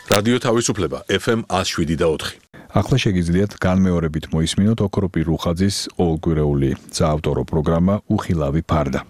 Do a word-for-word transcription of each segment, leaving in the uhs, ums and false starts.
რადიო თავისუფლება ეფ ემ one oh seven და four. ახლა შეგიძლიათ განმეორებით მოისმინოთ ოქროპირ რუხაძის ყოველკვირეული საავტორო პროგრამა უხილავი ფარდა.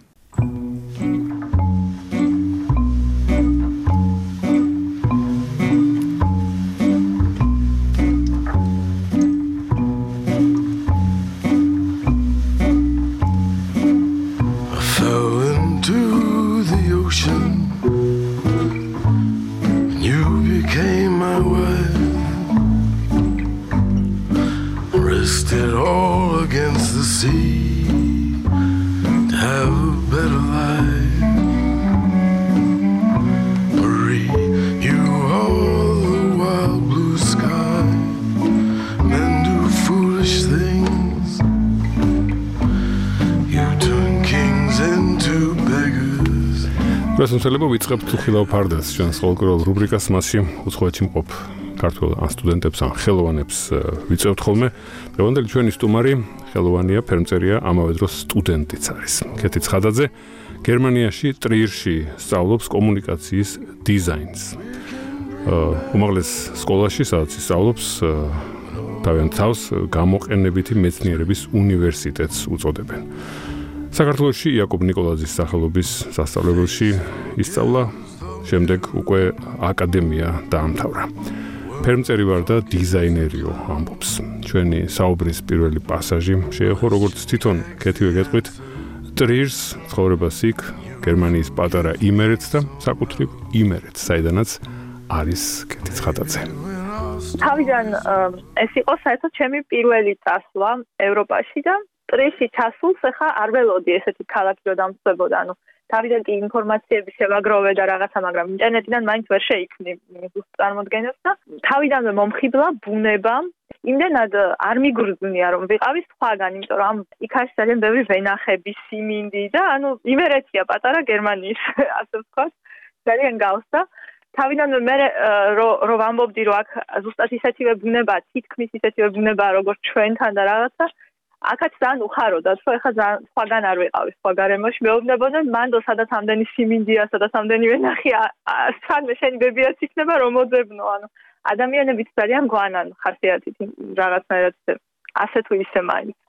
It all against the sea to have a better life. Marie, you are the wild blue sky. Men do foolish things. You turn kings into beggars. ප්‍රესუნცელება ვიწყებთ უხილავ ფარდას ჩვენს ყოველკვირეულ რუბრიკას მასში უცხოეთში მყოფ ქართველ ან სტუდენტებს ან ხელოვანებს ვიწევთ ხოლმე. დღევანდელი ჩვენი სტუმარი ხელოვანია, ფერმწერია, ამავე დროს სტუდენტიც არის. ქეთი ცხადაძე გერმანიაში ტრიერში სწავლობს კომუნიკაციის დიზაინს. უმაღლეს სკოლაში, სადაც სწავლობს, თავიანთ თავს გამოყენებითი მეცნიერების უნივერსიტეტს უწოდებენ. საქართველოში იაკობ ნიკოლაძის სახელობის სასწავლებელში ისწავლა, შემდეგ უკვე აკადემია დაამთავრა. ფერმწერი ვარ და დიზაინერიო ამბობს. ჩვენი საუბრის პირველი პასაჟი შეეხო როგორც თვითონ ქეთივე გეტყვით ტრიერს ცხოვრებას იქ გერმანიის პატარა იმერეთს და საკუთრივ იმერეთს, საიდანაც არის ქეთი ცხადაძე. თავიდან ეს იყო საერთოდ ჩემი პირველი წასვლა ევროპაში და ტრიერში ჩასულს ახლა არ ველოდი ესეთი ქალაქი რომ დამწვებოდა, ანუ თავიდან კი ინფორმაციები შევაგროვე და რაღაცა, მაგრამ ინტერნეტიდან მაინც ვერ შეიქმნი ზუსტ წარმოდგენებს და თავიდანვე მომხიბლა ბუნებამ. იმდენად არ მიგრძნია რომ ვიყავი სხვაგან, იმიტომ რომ იქ არის ძალიან ბევრი ვენახები, სიმინდი და ანუ იმერეთია პატარა გერმანიის, ასე ვთქვათ, ძალიან გავს და თავიდანვე მე რო ვამბობდი რომ აქ ზუსტად ისეთივე ბუნება, თითქმის ისეთივე ბუნება როგორც ჩვენთან და რაღაცა აქაც ძალიან უხაროდა, რომ ეხლა ძალიან სხვაგან არ ვიყავი, სხვა გარემოში მეუბნებოდნენ, მანდო სადაც ამდენი სიმინდია, სადაც ამდენი ვენახია, სანმე შენი ბებიაც იქნება რომ მოძებნო, ანუ ადამიანებიც ძალიან გვანან ხასიათით რაღაცნაირად ასე თუ ისე მაინც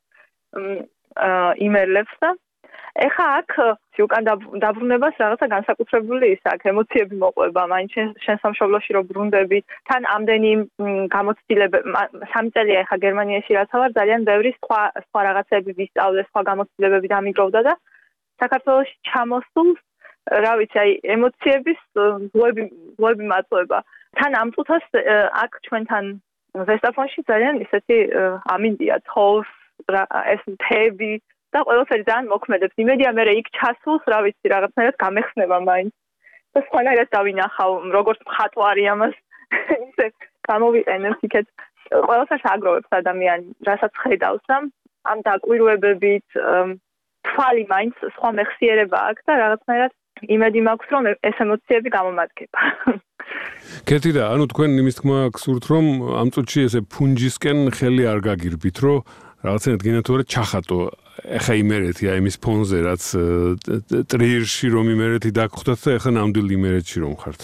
იმერლებს და ეხლა აქ უკან დაბრუნებას რაღაცა განსაკუთრებული ის აქ ემოციები მოყვება, მაინც შენ სამშობლოში რო ბრუნდები, თან ამდენი გამოცდილება, სამი წელია ეხლა გერმანიაში რაცა ვარ, ძალიან ბევრი სხვა სხვა რაღაცები ვისწავლე, სხვა გამოცდილებები დამიგროვდა და საქართველოში ჩამოსულს, რა ვიცი, აი ემოციების ზღვები ზღვები მაწვება. თან ამ წუთას აქ ჩვენთან ზესტაფონში ძალიან ისეთი ამინდია, თხოვს, ეს მთები და ყველაფერი ძალიან მოქმედებს. იმედია მე იქ ჩასულს, რა ვიცი, რაღაცნაირად გამეხსნება მაინც. და სხვანაირად დავინახავ, როგორც მხატვარი ამას ისე გამოვიყენებს იქეთ. ყველაფერს აგროვებს ადამიანი, რასაც ხედავს და ამ დაკვირვებებით თვალი მაინც სხვა მეხსიერება აქვს და რაღაცნაირად იმედი მაქვს, რომ ეს ემოციები გამომადგება. ქეთი და ანუ თქვენ იმის თქმა გსურთ, რომ ამ წუთში ესე ფუნჯისკენ ხელი არ გაგირბით, რომ რაღაცნაირად გინდა თუ არა ჩახატო ეხა იმერეთია იმის ფონზე, რაც ტრიერში რომ იმერეთი დაგხვდათ და ეხა ნამდვილ იმერეთში რომ ხართ.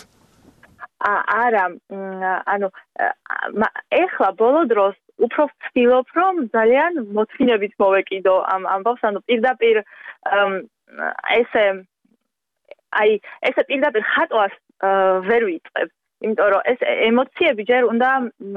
არა, ანუ ეხლა ბოლო დროს უფრო ვცდილობ, რომ ძალიან მოთმინებით მოვეკიდო ამ ამბავს, ანუ პირდაპირ ესე აი ესე პირდაპირ ხატვას ვერ ვიწყებ, იმიტომ რომ ეს ემოციები ჯერ უნდა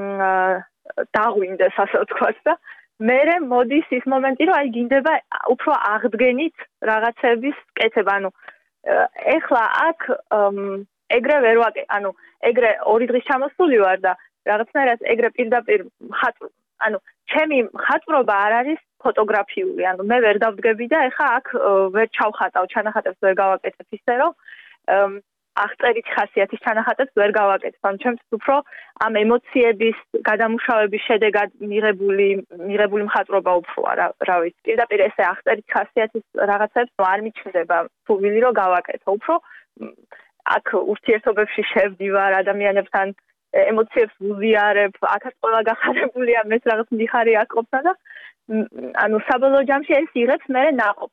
დაღვინდეს, ასე ვთქვათ და მერე მოდის ის მომენტი, რომ აი გინდება უფრო აღდგენით რაღაცების კეთება, ანუ ეხლა აქ ეგრე ვერ ვაკე, ანუ ეგრე ორი დღის ჩამოსული ვარ და რაღაცნაირად ეგრე პირდაპირ ხატ, ანუ ჩემი ხატვრობა არ არის ფოტოგრაფიული, ანუ მე ვერ დავდგები და ეხლა აქ ვერ ჩავხატავ, ჩანახატებს ვერ გავაკეთებ ისე, რომ აღწერით ხასიათის ჩანახატებს ვერ გავაკეთებ, ანუ ჩემთვის უფრო ამ ემოციების გადამუშავების შედეგად მიღებული მიღებული მხატვრობა უფროა, რა ვიცი. პირდაპირ ესე აღწერით ხასიათის რაღაცებს არ მიჩნდება ფუვილი რომ გავაკეთო, უფრო აქ ურთიერთობებში შევდივარ ადამიანებთან, ემოციებს ვუზიარებ, აქაც ყველა გახარებულია, მეც რაღაც მიხარი აკობს და ანუ საბოლოო ჯამში ეს იღებს მე ნაყოფს.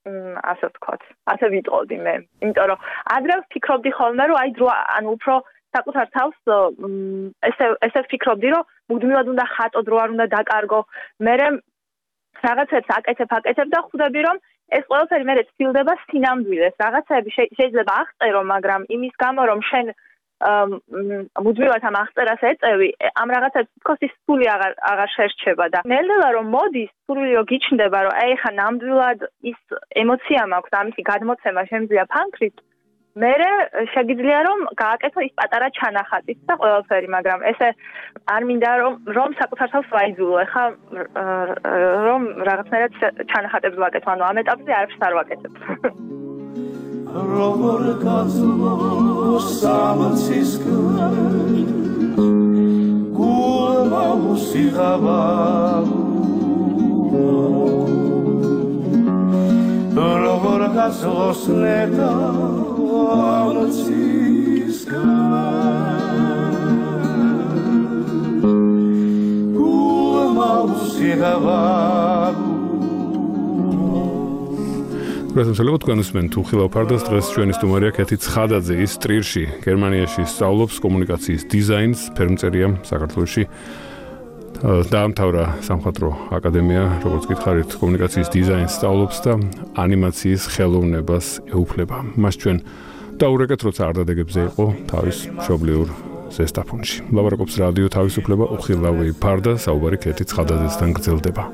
ასე ვთქვათ, ასე ვიტყოდი მე. იმიტომ რომ ადრე ვფიქრობდი ხოლმე, რომ აი დრო ანუ უფრო საკუთარ თავს ესე ესე ვფიქრობდი, რომ მუდმივად უნდა ხატო დრო არ უნდა დაკარგო. მე რაღაცებს აკეთებ, აკეთებ და ხვდები, რომ ეს ყველაფერი მე ცდილდება სინამდვილეს. რაღაცები შეიძლება აღწერო, მაგრამ იმის გამო, რომ შენ მუდმივად ამ აღწერას ეწევი, ამ რაღაცებს თქოს ის სული აღარ აღარ შერჩება და ნელ-ნელა რომ მოდის, სული რომ გიჩნდება, რომ აი ხა ნამდვილად ის ემოცია მაქვს, ამისი გადმოცემა შემიძლია ფანქრით, მერე შეგიძლია რომ გააკეთო ის პატარა ჩანახატიც და ყველაფერი, მაგრამ ესე არ მინდა რომ რომ საკუთარ თავს ვაიძულო, ხა რომ რაღაცნაირად ჩანახატებს ვაკეთო, ანუ ამ ეტაპზე არაფერს არ ვაკეთებ. Robor kazmo samtsiska Gulma usigava Robor kazmo sneta samtsiska Gulma usigava პრეზიდენტ თქვენ უსმენთ უხილავ ფარდას დღეს ჩვენი სტუმარია კეთი ცხადაძე ის ტრირში გერმანიაში სწავლობს კომუნიკაციის დიზაინს ფერმწერია საქართველოში დაამთავრა სამხატვრო აკადემია როგორც გითხარით კომუნიკაციის დიზაინს სწავლობს და ანიმაციის ხელოვნებას ეუფლება მას ჩვენ დაურეკეთ როცა არდადეგებზე იყო თავის მშობლიურ ზესტაფონში ლაპარაკობს რადიო თავისუფლება უხილავი ფარდა საუბარი კეთი ცხადაძესთან გრძელდება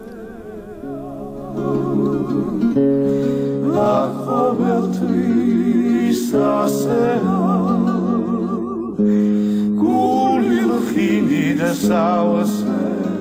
La cobertrisa será Gulil fini de sauce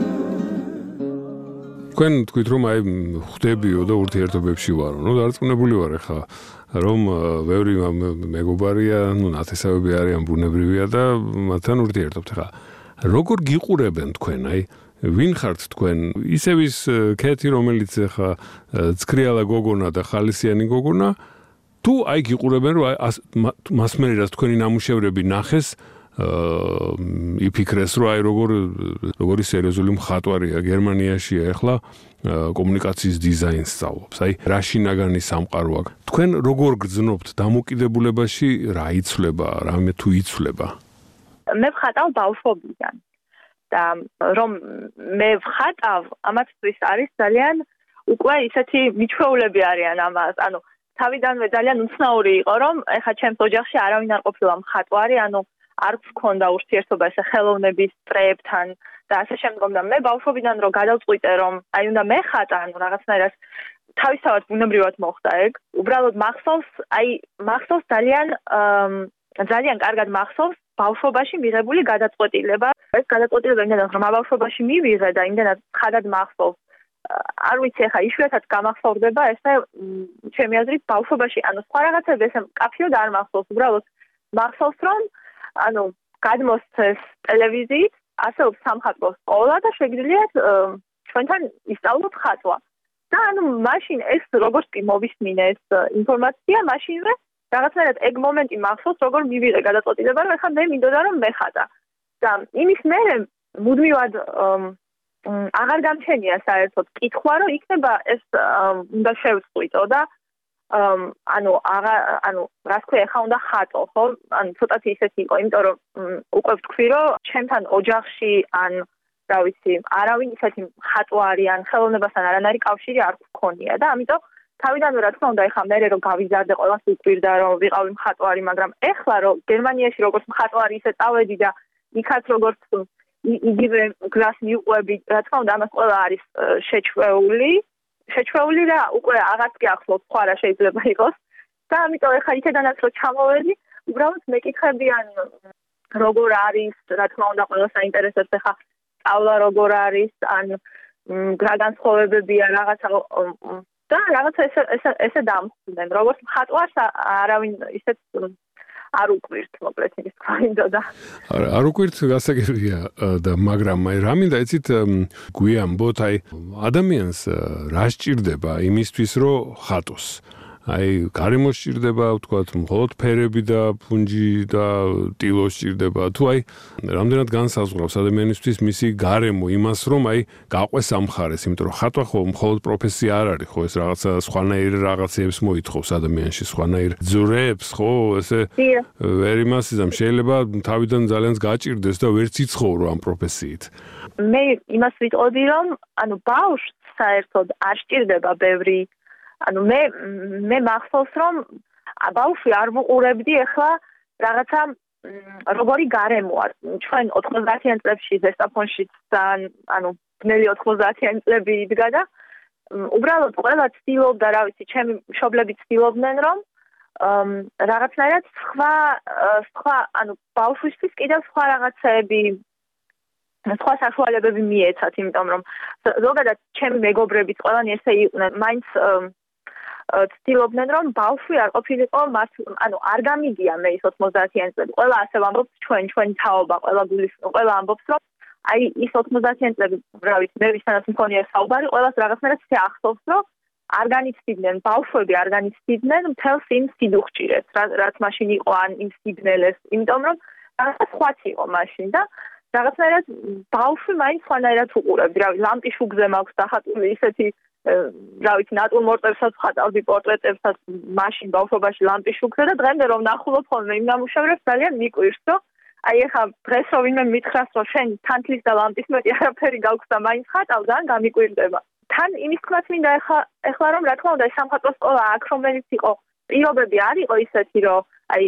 თქვენ თქვით რომ აი ხვდებიო და ურთიერთობებში ვარო. ნუ დარწმუნებული ვარ ახლა რომ ბევრი მეგობარია, ნუ ნათესავები არიან ბუნებრივია და მათთან ურთიერთობთ. ახლა როგორ გიყურებენ თქვენ აი ვინ ხართ თქვენ? ისევ ის კეთი რომელიც ახლა ცქრიალა გოგონა და ხალისიანი გოგონა თუ აი გიყურებენ რომ მასმერერას თქვენი ნამუშევრები ნახეს იფიქრეს რომ აი როგორ როგორი სერიოზული მხატვარია გერმანიაში ახლა კომუნიკაციის დიზაინს სწავლობს. აი რა შინაგანი სამყარო აქვს. თქვენ როგორ გრძნობთ დამოკიდებულებაში რა იცვლება, რამე თუ იცვლება? მე ვხატავ ბავშვობიდან. და რომ მე ვხატავ, ამათთვის არის ძალიან უკვე ისეთი მიჩვეულები არიან ამას. ანუ თავიდანვე ძალიან უცნაური იყო, რომ ეხა ჩემს ოჯახში არავინ არ ყოფილა მხატვარი, ანუ არ გქონდა ურთიერთობა ესე ხელოვნების წრეებთან და ასე შემდგომ და მე ბავშვობიდან რომ გადავწყვიტე, რომ აი უნდა მეხატა, ანუ რაღაცნაირად თავისთავად ბუნებრივად მოხდა ეგ. უბრალოდ მახსოვს, აი მახსოვს ძალიან ძალიან კარგად მახსოვს ბავშვობაში მიღებული გადაწყვეტილება. ეს გადაწყვეტილება იმდენად რომ ბავშვობაში მივიღე და იმდენად ხადად მახსოვს. არ ვიცი ახლა იშვიათად გამახსოვდება ესე ჩემი აზრით ბავშვობაში, ანუ სხვა რაღაცები ესე მკაფიოდ არ მახსოვს. უბრალოდ მახსოვს რომ ანუ გადმოსცეს ტელევიზიით, არსებობს სამხატვრო სკოლა და შეგიძლიათ ჩვენთან ისწავლოთ ხატვა. და ანუ მაშინ ეს როგორც კი მოვისმინე ეს ინფორმაცია, მაშინვე რაღაცნაირად ეგ მომენტი მახსოვს, როგორ მივიღე გადაწყვეტილება, რომ ეხლა მე მინდოდა რომ მეხატა. და იმის მერე მუდმივად აღარ გამჩენია საერთოდ კითხვა, რომ იქნება ეს უნდა შევწყვიტო და ანუ აღარ ანუ რა თქვია, ეხლა უნდა ხატო, ხო? ანუ ცოტათი ისეთი იყო, იმიტომ რომ უკვე ვთქვი, რომ ჩემთან ოჯახში ან რა ვიცი, არავინ ისეთი ხატვარი ან ხელოვნებასთან არანაირი კავშირი არ გქონია და ამიტომ თავიდანვე რა თქმა უნდა, ეხლა მე რომ გავიზარდე ყველას უყვირდა რომ ვიყავი მხატვარი, მაგრამ ეხლა რომ გერმანიაში როგორც მხატვარი ისე წავედი და იქაც როგორც იგივე გზას მივყვები, რა თქმა უნდა, ამას ყველა არის შეჩვეული, შეჩვეული და უკვე აღარც გიახსოვს სხვა რა შეიძლება იყოს. და ამიტომ ეხლა იქედანაც რომ ჩამოვედი, უბრალოდ მეკითხებიან როგორ არის, რა თქმა უნდა, ყველას აინტერესებს ეხლა სწავლა როგორ არის, ან რა განსხვავებებია რაღაცა და რაღაცა ესე ესე ესე დამხვდნენ. როგორც მხატვარს არავინ ისეთ არ უკვირთ, მოკლედ ის თქვა ინდოდა. არ უკვირთ გასაგებია და მაგრამ აი რა მინდა იცით გვიამბოთ აი ადამიანს რა სჭირდება იმისთვის რომ ხატოს. აი, გარემო სჭირდება, ვთქვათ, მხოლოდ ფერები და ფუნჯი და ტილო სჭირდება, თუ აი, რამდენად განსაზღვრავს ადამიანისთვის მისი გარემო იმას, რომ აი, გაყვეს ამ მხარეს, იმიტომ რომ ხატვა ხო მხოლოდ პროფესია არ არის, ხო, ეს რაღაცა სხვანაირ რაღაცებს მოითხოვს ადამიანში, სხვანაირ ძვრებს, ხო, ესე ვერ იმასიზამ, შეიძლება თავიდან ძალიან გაჭირდეს და ვერც იცხოვრო ამ პროფესიით. მე იმას ვიტყოდი, რომ ანუ ბავშვს საერთოდ არ სჭირდება ბევრი ანუ მე მე მახსოვს რომ ბავშვი არ ვუყურებდი ახლა რაღაცა როგორი გარემოა ჩვენ ოთხმოცდაათიან წლებში ზესტაფონში ძალიან ანუ ბნელი ოთხმოცდაათიანი წლები იდგა და უბრალოდ ყველა ცდილობდა რა ვიცი ჩემი მშობლები ცდილობდნენ რომ რაღაცნაირად სხვა სხვა ანუ ბავშვისთვის კიდევ სხვა რაღაცები სხვა საშუალებები მიეცათ იმიტომ რომ ზოგადად ჩემი მეგობრებიც ყველანი ესე იყვნენ მაინც ცდილობდნენ რომ ბავშვი არ ყოფილიყო მას ანუ არ გამიგია მე ის ოთხმოცდაათიანი წლები ყველა ასე ვამბობს ჩვენ ჩვენი თაობა ყველა გულის ყველა ამბობს რომ აი ის ოთხმოცდაათიანი წლები რა ვიცი მე ვისთანაც მქონია საუბარი ყველას რაღაცნაირად შეახსოვს რომ არ განიცდიდნენ ბავშვები არ განიცდიდნენ მთელს იმ სიდუხჭირეს რაც მაშინ იყო ან იმ სიბნელეს იმიტომ რომ რაღაცა სხვაც იყო მაშინ და რაღაცნაირად ბავშვი მაინც სხვანაირად უყურებდი რა ვიცი ლამპიშუგზე მაქვს დახატული ისეთი რა ვიცი ნატურმორტებსაც ხატავდი პორტრეტებსაც მაშინ ბავშვობაში ლამპიშუგზე და დღემდე რომ ნახულობ ხოლმე იმ ნამუშევრებს ძალიან მიკვირს რომ აი ეხა დღეს რომ ვინმე მითხრას რომ შენ თანთლის და ლამპის მეტი არაფერი გაქვს და მაინც ხატავ ძალიან გამიკვირდება თან იმის თქმაც მინდა ეხლა ეხლა რომ რა თქმა უნდა ეს სამხატვრო სკოლა აქ რომელიც იყო პირობები არ იყო ისეთი რომ აი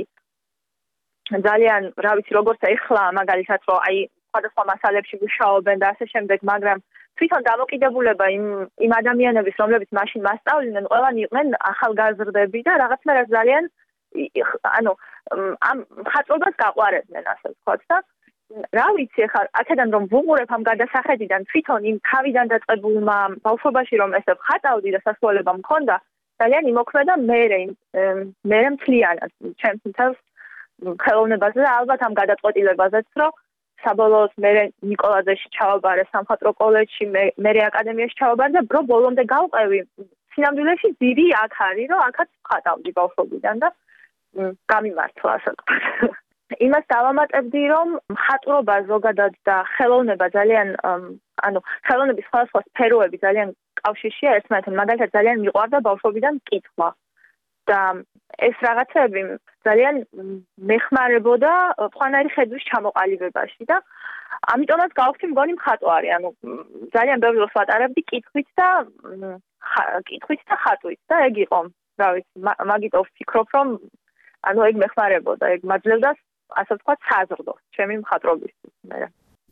ძალიან რა ვიცი როგორც ეხლა მაგალითად რომ აი სხვადასხვა მასალებში მუშაობენ და ასე შემდეგ მაგრამ თვითონ დამოკიდებულება იმ იმ ადამიანების რომლებიც მაშინ მასწავლდნენ ყველანი იყვნენ ახალგაზრდები და რაღაცნაირად ძალიან ანუ ამ ხატობას გაყვარებდნენ ასე ვთქვათ და რა ვიცი ახლა აქედან რომ ვუყურებ ამ გადასახედიდან თვითონ იმ თავიდან დაწყებულმა ბავშვობაში რომ ესე ხატავდი და სასწავლება მქონდა ძალიან იმოქმედა მე მე მთლიანად ჩემს მთელს ხელოვნებაზე და ალბათ ამ გადაწყვეტილებაზეც რომ საბოლოოდ მე ნიკოლაძეში ჩავაბარე სამხატვრო კოლეჯში მე მე აკადემიაში ჩავაბარე და ბრო ბოლომდე გავყევი სინამდვილეში ძირი აქ არის რომ აქაც ხატავდი ბავშვობიდან და გამიმართლა ასე ვთქვათ იმას დავამატებდი რომ მხატვრობა ზოგადად და ხელოვნება ძალიან ანუ ხელოვნების სხვადასხვა სფეროები ძალიან კავშირშია ერთმანეთთან მაგალითად ძალიან მიყვარდა ბავშვობიდან კითხვა და ეს რაღაცები ძალიან მეხმარებოდა სხვანაირი ხედვის ჩამოყალიბებაში და ამიტომაც გავხდი მგონი მხატვარი ანუ ძალიან ბევრ დროს ვატარებდი კითხვით და კითხვით და ხატვით და ეგ იყო რა ვიცი მაგით ვფიქრობ რომ ანუ ეგ მეხმარებოდა ეგ მაძლევდა ასე ვთქვათ საზრდოს ჩემი მხატვრობისთვის მე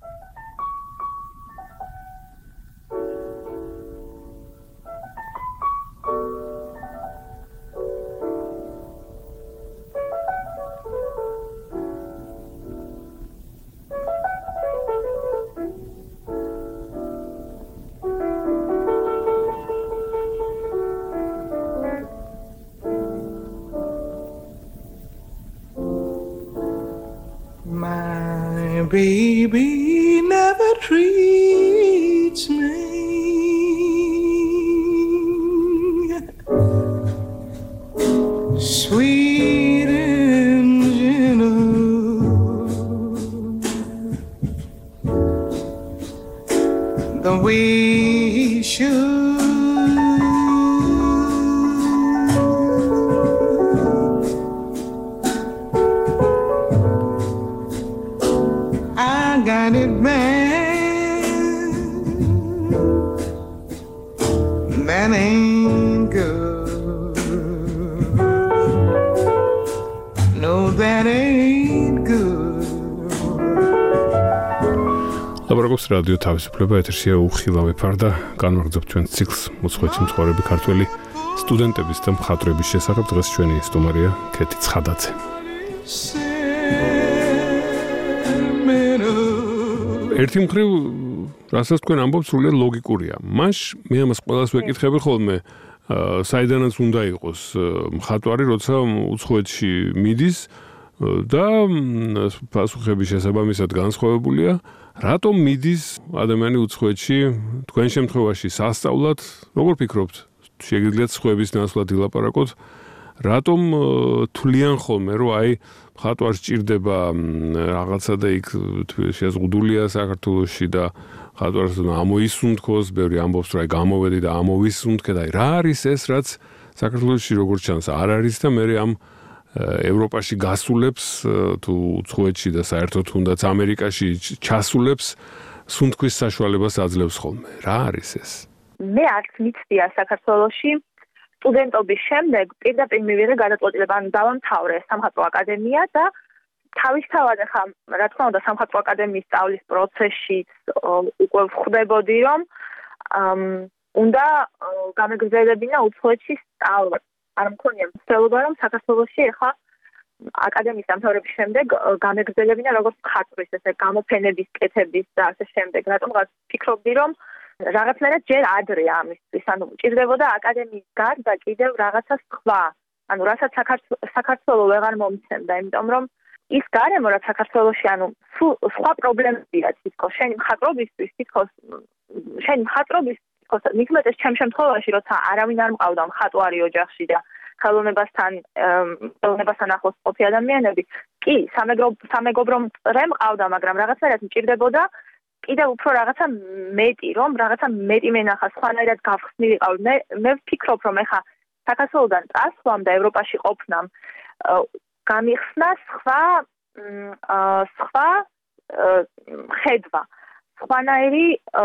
Baby never treats me sweet and gentle the way he should. Got it bad, that ain't good. No, that ain't good. ლაბორატორიის რადიო თავისუფლება ეთერშია უხილავი ფარდა განმარგზობთ ჩვენ ციკლს მოწყვეტი მცხოვრები ქართველი სტუდენტების და მხატვრების შესახებ დღეს ჩვენი სტუმარია ქეთი ცხადაძე. ერთი მხრივ რასაც თქვენ ამბობთ სრულიად ლოგიკურია. მას მე ამას ყველას ვეკითხები ხოლმე საიდანაც უნდა იყოს მხატვარი, როცა უცხოეთში მიდის და პასუხები შესაბამისად განსხვავებულია. რატომ მიდის ადამიანი უცხოეთში თქვენ შემთხვევაში სასწავლად? როგორ ფიქრობთ? შეგიძლიათ სხვების ნაცვლად ილაპარაკოთ, რატომ თვლიან ხოლმე, რომ აი მხატვარს ჭირდება რაღაცა და იქ შეზღუდულია საქართველოში და მხატვარს ამოისუნთქოს, ბევრი ამბობს, რომ აი გამოვედი და ამოვისუნთქე და აი რა არის ეს, რაც საქართველოში როგორც ჩანს არ არის და მე ამ ევროპაში გასულებს თუ უცხოეთში და საერთოდ თუნდაც ამერიკაში ჩასულებს სუნთქვის საშუალებას აძლევს ხოლმე. რა არის ეს? მე არც მიცდია საქართველოში სტუდენტობის შემდეგ პირდაპირ მივიღე გადაწყვეტილება, ანუ დავამთავრე სამხატვრო აკადემია და თავისთავად ახლა რა თქმა უნდა სამხატვრო აკადემიის სწავლის პროცესში უკვე ვხვდებოდი, რომ უნდა გამეგრძელებინა უცხოეთში სწავლა. არ მქონია მცდელობა, რომ საქართველოში ახლა აკადემიის დამთავრების შემდეგ გამეგრძელებინა როგორც მხატვრის, ესე გამოფენების, კეთების და ასე შემდეგ. რატომღაც ფიქრობდი, რომ რაღაცნაირად ჯერ ადრეა ამისთვის, ანუ ჭირდებოდა აკადემიის გარდა კიდევ რაღაცა სხვა, ანუ რასაც საქართველო ვეღარ მომცემდა, იმიტომ რომ ის გარემო, რაც საქართველოში, ანუ სხვა პრობლემებია თითქოს, შენი მხატვრობისთვის, თითქოს შენი მხატვრობის მithumetes ჩემ შემთხვევაში, როცა არავინ არ მყავდა მხატვარი ოჯახში და ხელოვნებასთან ხელოვნებასთან ახლოს ყოფი ადამიანები, კი, სამეგობრო მწრე მყავდა, მაგრამ რაღაცნაირად მჭირდებოდა კიდევ უფრო რაღაცა მეტი, რომ რაღაცა მეტი მენახა სხვანაირად გავხსნილიყავ. მე მე ვფიქრობ, რომ ეხა საქართველოდან წასვლამ და ევროპაში ყოფნამ გამიხსნა სხვა სხვა ხედვა. სხვანაირი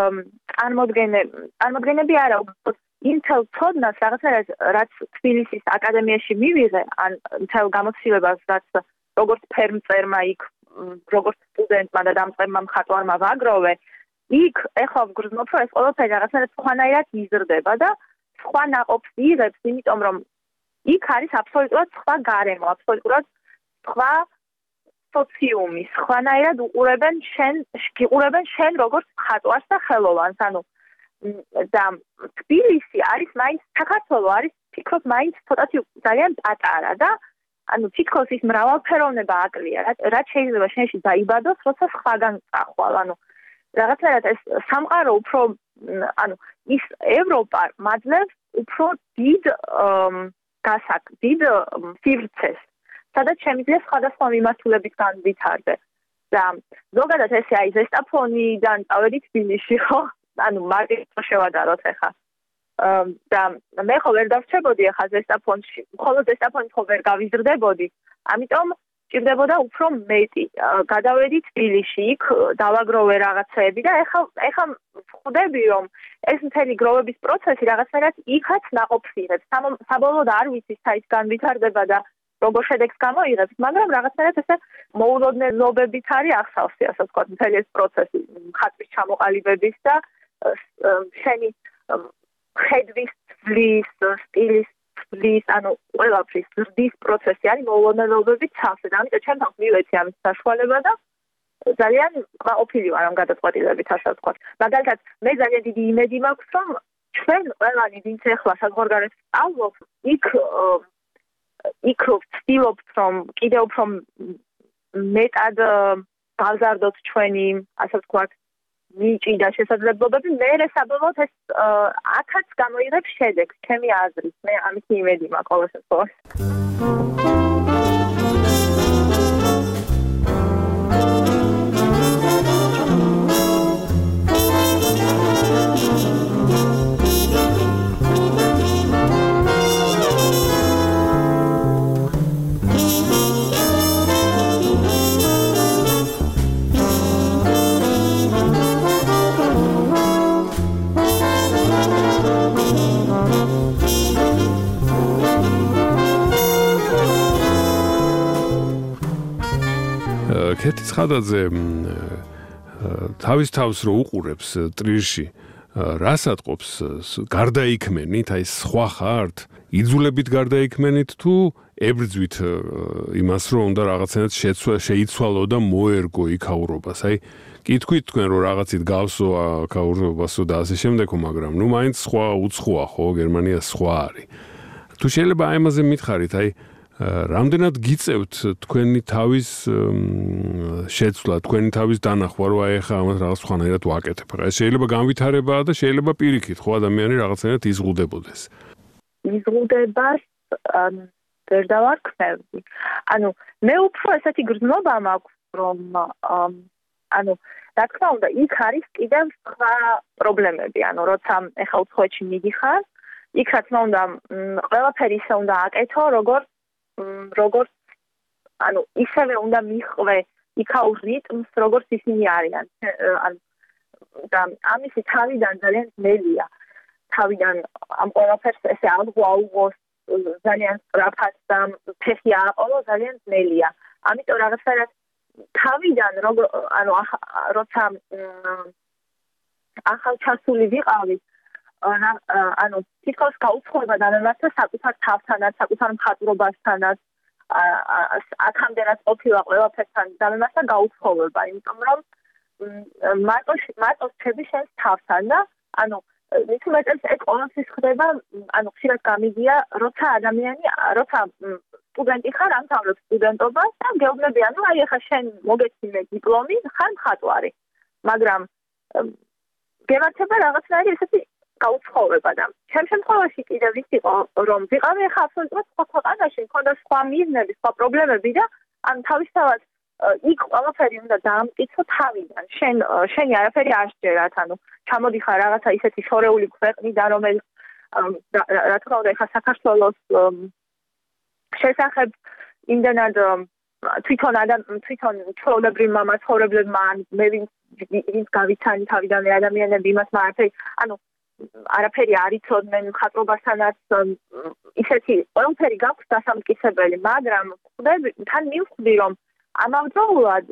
წარმოდგენები არა, უბრალოდ იმ თელ ცოდნას რაღაცნაირად რაც თბილისის აკადემიაში მივიღე, ან თელ გამოცდილებას, რაც როგორც ფერმწერმა იქ როგორც სტუდენტმა და დამწყებმა მხატვარმა ვაგროვე, იქ ეხლა ვგრძნობ, რომ ეს ყველაფერი რაღაცნაირად სხვანაირად იზრდება და სხვა ნაყოფს იღებს, იმიტომ რომ იქ არის აბსოლუტურად სხვა გარემო, აბსოლუტურად სხვა სოციუმი, სხვანაირად უყურებენ შენ, გიყურებენ შენ როგორც მხატვარს და ხელოვანს, ანუ და თბილისი არის მაინც საქართველო არის, ფიქრობ, მაინც ცოტათი ძალიან პატარა და ანუ თითქოს ის მრავალფეროვნება აკლია, რაც შეიძლება შენში დაიბადოს, როცა სხვაგან წახვალ. ანუ რაღაცნაირად ეს სამყარო უფრო, ანუ ის ევროპა მაძლევს უფრო დიდ გასაკ, დიდ სივრცეს, სადაც შემიძლია სხვადასხვა მიმართულებით განვითარდე. და ზოგადად ესე აი ზესტაფონიდან წავედი თბილისში, ხო? ანუ მარტივ შევადაროთ ახლა. და მე ხო ვერ დავრჩებოდი ახლა ზესტაფონში, მხოლოდ ზესტაფონით ხო ვერ გავიზრდებოდი. ამიტომ ჭირდებოდა უფრო მეტი. გადავედი თბილისში, იქ დავაგროვე რაღაცეები და ახლა ახლა ვხვდები, რომ ეს მთელი გროვების პროცესი რაღაცნაირად იქაც ნაყოფს იღებს. საბოლოოდ არ ვიცი საით განვითარდება და როგორ შედეგს გამოიღებს, მაგრამ რაღაცნაირად ესე მოულოდნელობებით არის ახსავსი, ასე ვთქვათ, მთელი ეს პროცესი ხატვის ჩამოყალიბების და შენი ხედვის თვლის, სტილის თვლის, ანუ ყველაფრის ზრდის პროცესი არის მოულოდნელობებით ცალსე და ამიტომ ჩემთან მივეცი ამის საშუალება და ძალიან ყოფილი ვარ ამ გადაწყვეტილებით, ასე ვთქვათ. მაგალითად, მე ძალიან დიდი იმედი მაქვს, რომ ჩვენ ყველანი, ვინც ახლა საზღვარგარეთ სწავლობ, იქ იქ ვცდილობთ, რომ კიდევ უფრო მეტად გავზარდოთ ჩვენი, ასე ვთქვათ, ნიჭი და შესაძლებლობები, მე საბოლოოდ ეს აქაც გამოიღებს შედეგს, ჩემი აზრით. მე ამით იმედი მაქვს ყოველ შემთხვევაში. კეთი ცხადაძე თავის თავს რო უყურებს ტრირში, რას ატყობს? გარდაიქმენით, აი სხვა ხართ? იძულებით გარდაიქმენით თუ ებრძვით იმას, რომ უნდა რაღაცნაირად შეიცვალო და მოერგო იქაურობას? აი კითხვით თქვენ რომ რაღაცით გავსო აქაურობასო და ასე შემდეგო, მაგრამ ნუ მაინც სხვა უცხოა, ხო, გერმანია სხვა არის. თუ შეიძლება აი ამაზე მითხარით, აი რამდენად გიწევთ თქვენი თავის შეცვლა, თქვენი თავის დანახვა, რომ აი ახლა ამას რაღაც სხვანაირად ვაკეთებ. ეს შეიძლება განვითარებაა და შეიძლება პირიქით, ხო, ადამიანი რაღაცნაირად იზღუდებოდეს. იზღუდებას ვერ დავარქმევდი. ანუ მე უფრო ესეთი გრძნობა მაქვს, რომ ანუ რა თქმა უნდა, იქ არის კიდევ სხვა პრობლემები. ანუ როცა ეხლა უცხოეთში მიდიხარ, იქ რა თქმა უნდა, ყველაფერი ისე უნდა აკეთო, როგორც როგორც ანუ ისევე უნდა მიხვე იქაურ რიტმს, როგორც ისინი არიან. ანუ და ამისი თავიდან ძალიან ძნელია. თავიდან ამ ყველაფერს ესე აღვაუღოს ძალიან სწრაფად და ფეხი ააყოლო ძალიან ძნელია. ამიტომ რაღაცა თავიდან როგორ ანუ როცა ახალ ჩასული ვიყავი, ანუ თითქოს გაუცხოება დამემართა საკუთარ თავთანაც, საკუთარ მხატვრობასთანაც, აქამდენაც ყოფილა ყველაფერთან დამემართა გაუცხოება, იმიტომ რომ მარტო მარტო შედი შენს თავთან და ანუ მით უმეტეს ეს ყოველთვის ხდება, ანუ ხშირად გამიგია, როცა ადამიანი, როცა სტუდენტი ხარ, ამთავრებ სტუდენტობას და გეუბნები, ანუ აი ახლა შენ მოგეცინე დიპლომი, ხარ მხატვარი. მაგრამ გემართება რაღაცნაირი ესეთი გაუცხოება და ჩემ შემთხვევაში კიდევ ის იყო, რომ ვიყავი ახლა აბსოლუტურად სხვა ქვეყანაში, მქონდა სხვა მიზნები, სხვა პრობლემები და ან თავისთავად იქ ყველაფერი უნდა დაამტკიცო თავიდან. შენ შენი არაფერი არ შეერათ, ანუ ჩამოდიხარ რაღაცა ისეთი შორეული ქვეყნიდან, რომელიც რა თქმა უნდა ახლა საქართველოს შესახებ იმდანად თვითონ ადამ თვითონ ჩვეულებრივმა მაცხოვრებლებმა მე ვინც გავიცანი თავიდანვე ადამიანები იმას მარაფერი ანუ არაფერი არ იცოდნენ მხატვრობასთანაც ისეთი ყველაფერი გაქვს დასამტკიცებელი, მაგრამ ხვდები თან მივხვდი რომ ამავდროულად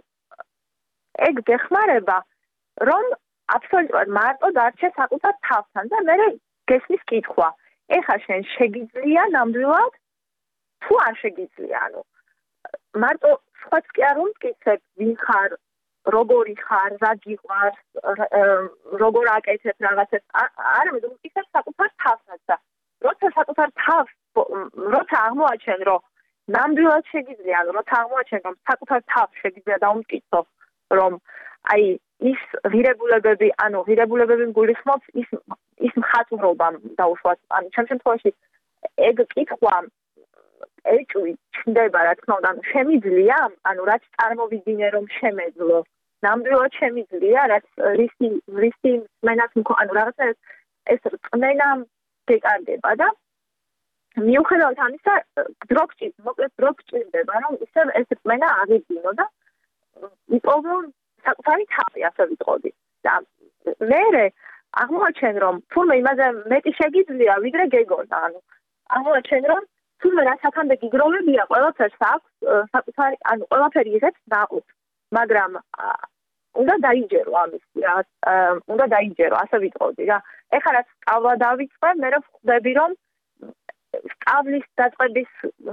ეგ გეხმარება რომ აბსოლუტურად მარტო დარჩე საკუთარ თავთან და მე გესმის კითხვა ეხა შენ შეგიძლია ნამდვილად თუ არ შეგიძლია ანუ მარტო სხვაც კი არ უმტკიცებ ვინ ხარ როგორი ხარ რა გიყვარს როგორ აკეთებ რაღაცებს არამედ უმტკიცებ საკუთარ თავსაც და როცა საკუთარ თავს როცა აღმოაჩენ რომ ნამდვილად შეგიძლია ანუ როცა აღმოაჩენ რომ საკუთარ თავს შეგიძლია დაუმტკიცო რომ აი ის ღირებულებები ანუ ღირებულებები გულისხმობს ის ის მხატვრობა დაუშვათ ანუ ჩემ შემთხვევაში ეგ კითხვა ეჭვი ჩნდება რა თქმა უნდა ანუ შემიძლია ანუ რაც წარმოვიდგინე რომ შემეძლო ნამდვილად შემიძლია რაც რისი რისი მენას მქო ანუ რაღაცა ეს წმენა გეკარდება და მიუხედავად ამისა დროქჭი მოკლედ დროქჭირდება რომ ისევ ეს წმენა აღიძინო და იპოვო საკუთარი თავი ასე ვიტყოდი და მე აღმოაჩენ რომ თურმე იმაზე მეტი შეგიძლია ვიდრე გეგონა ანუ აღმოაჩენ რომ თურმე რაც აქამდე გიგროვებია ყველაფერს აქვს საკუთარი ანუ ყველაფერი იღებს ნაყოფს მაგრამ უნდა დაიჯერო ამის რა უნდა დაიჯერო ასე ვიტყოდი რა ეხლა რაც სწავლა დავიწყე მე ვხვდები რომ სწავლის დაწყების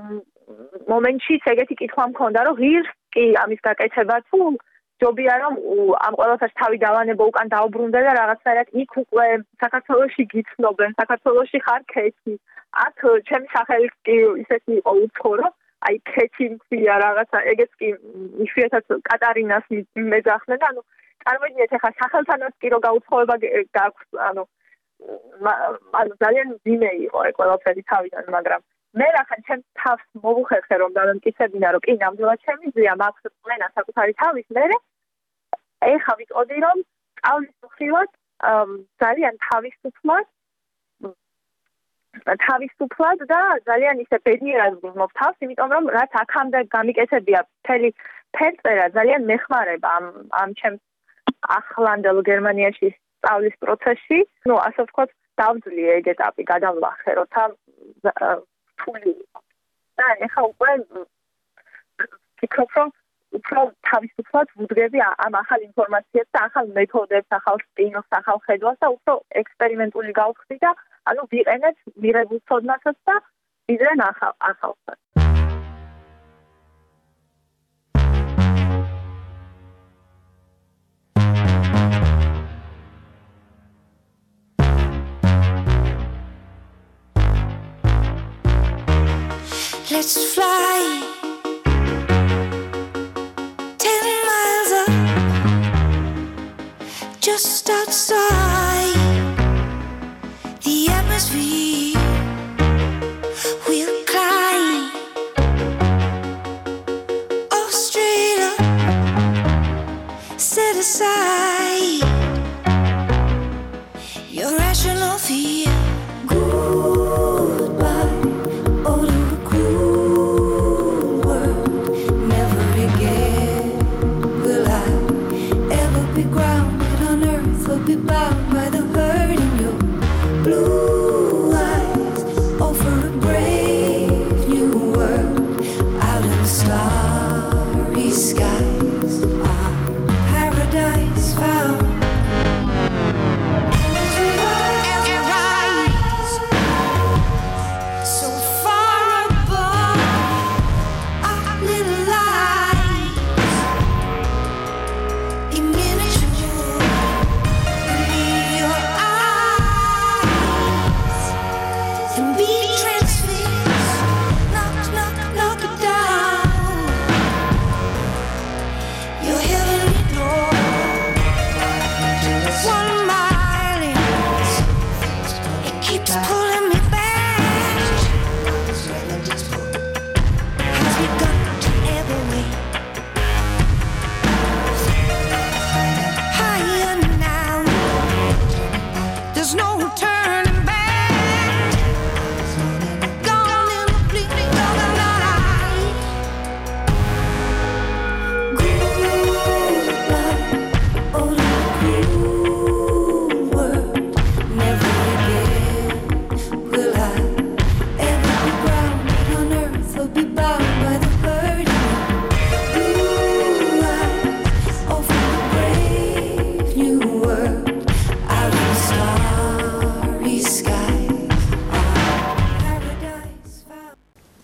მომენტში ეგეთი კითხვა მქონდა რომ ღირს კი ამის გაკეთება თუ ჯობია რომ ამ ყველაფერს თავი დავანებო უკან დაუბრუნდე და რაღაცნაირად იქ უკვე საქართველოში გიცნობენ საქართველოში ხარ ქეთი აქ ჩემი სახელიც კი ისეთი იყო უცხო რომ აი ქეთი მქვია რაღაცა ეგეც კი იშვიათად კატარინას მეძახდნენ ანუ წარმოიდგინეთ ახლა სახელთანაც კი რო გაუცხოება გაქვს ანუ ანუ ძალიან ძიმე იყო ეგ ყველაფერი თავიდან მაგრამ მე ახლა ჩემ თავს მოვუხერხე რომ დავემტკიცებინა რომ კი ნამდვილად შემიძლია მაქვს წმენა საკუთარი თავის მე ეხლა ვიტყოდი რომ სწავლის მხრივად ძალიან თავისუფლად თავისუფლად და ძალიან ისე ბედნიერად ვიზმობ თავს იმიტომ რომ რაც აქამდე გამიკეთებია მთელი ფერწერა ძალიან მეხმარება ამ ამ ჩემ ახლანდელ გერმანიაში სწავლის პროცესში ну ასე ვთქვათ დავძლიე ეგ ეტაპი გადავლახე როცა რთული იყო და ეხლა უკვე ვფიქრობ რომ უფრო თავისუფლად ვუდგები ამ ახალ ინფორმაციებს და ახალ მეთოდებს, ახალ სტილს, ახალ ხედვას და უფრო ექსპერიმენტული გავხდი და ანუ ვიყენებ მიღებულ ცოდნასაც და ვიდრე ახალ ახალსაც. Let's fly ten miles up, just outside the atmosphere.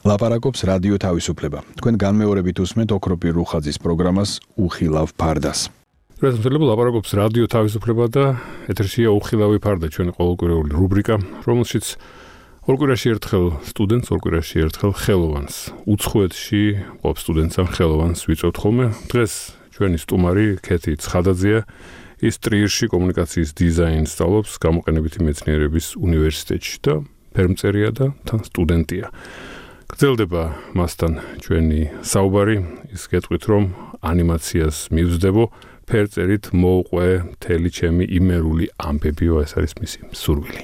ლაპარაკობს რადიო თავისუფლება. თქვენ განმეორებით უსმენთ ოქროპირ რუხაძის პროგრამას უხილავ ფარდას. რეზულტატები ლაპარაკობს რადიო თავისუფლება და ეთერშია უხილავი ფარდა, ჩვენი ყოველკვირეული რუბრიკა, რომელშიც ორ კვირაში ერთხელ სტუდენტს, ორ კვირაში ერთხელ ხელოვანს, უცხოეთში ყოფ სტუდენტს ან ხელოვანს ვიწევთ ხოლმე. დღეს ჩვენი სტუმარი ქეთი ცხადაძეა, ის ტრიერში კომუნიკაციის დიზაინს სწავლობს გამოყენებითი მეცნიერების უნივერსიტეტში და ფერმწერია და თან სტუდენტია. გრძელდება მასთან ჩვენი საუბარი, ის გეტყვით რომ ანიმაციას მივსდებო, ფერწერით მოუყვე მთელი ჩემი იმერული ამბებიო, ეს არის მისი სურვილი.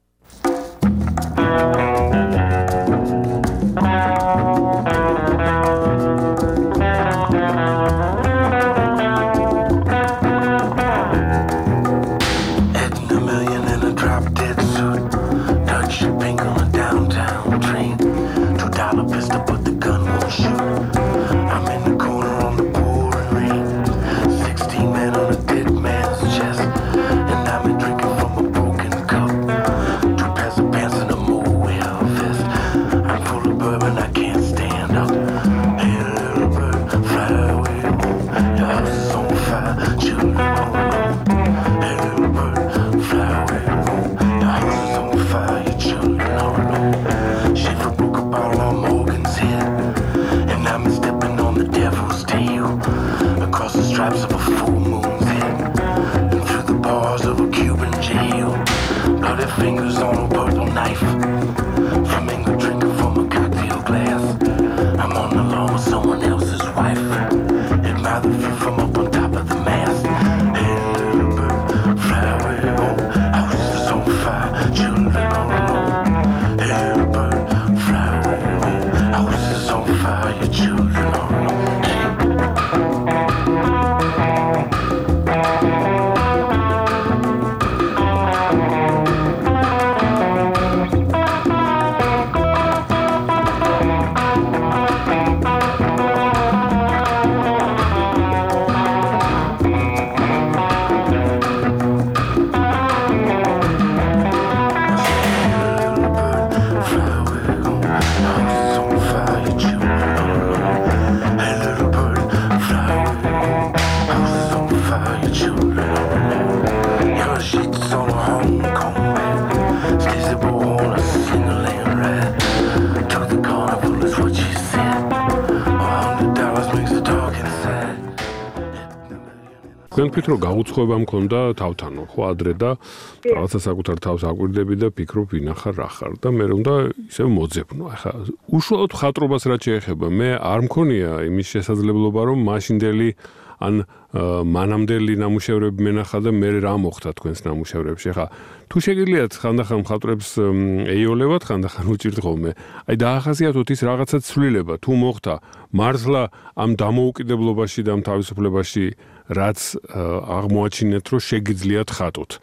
თქვენქვით რომ გაუცხოება მქონდა თავთანო, ხო ადრე და რაღაცა საკუთარ თავს აკვირდები და ფიქრობ ვინ ახარ რა ხარ და მე უნდა ისევ მოძებნო. ახლა უშუალოდ ხატრობას რაც შეეხება, მე არ მქონია იმის შესაძლებლობა რომ მაშინდელი ან მანამდელი ნამუშევრები მენახა და მე რა მოხდა თქვენს ნამუშევრებში. ახლა თუ შეგიძლიათ ხანდახან მხატვრებს ეიოლებათ, ხანდახან უჭირთ ხოლმე. აი დაახასიათოთ ის რაღაცა ცვლილება, თუ მოხდა მართლა ამ დამოუკიდებლობაში და ამ თავისუფლებაში რაც აღმოაჩინეთ, რომ შეგიძლიათ ხატოთ.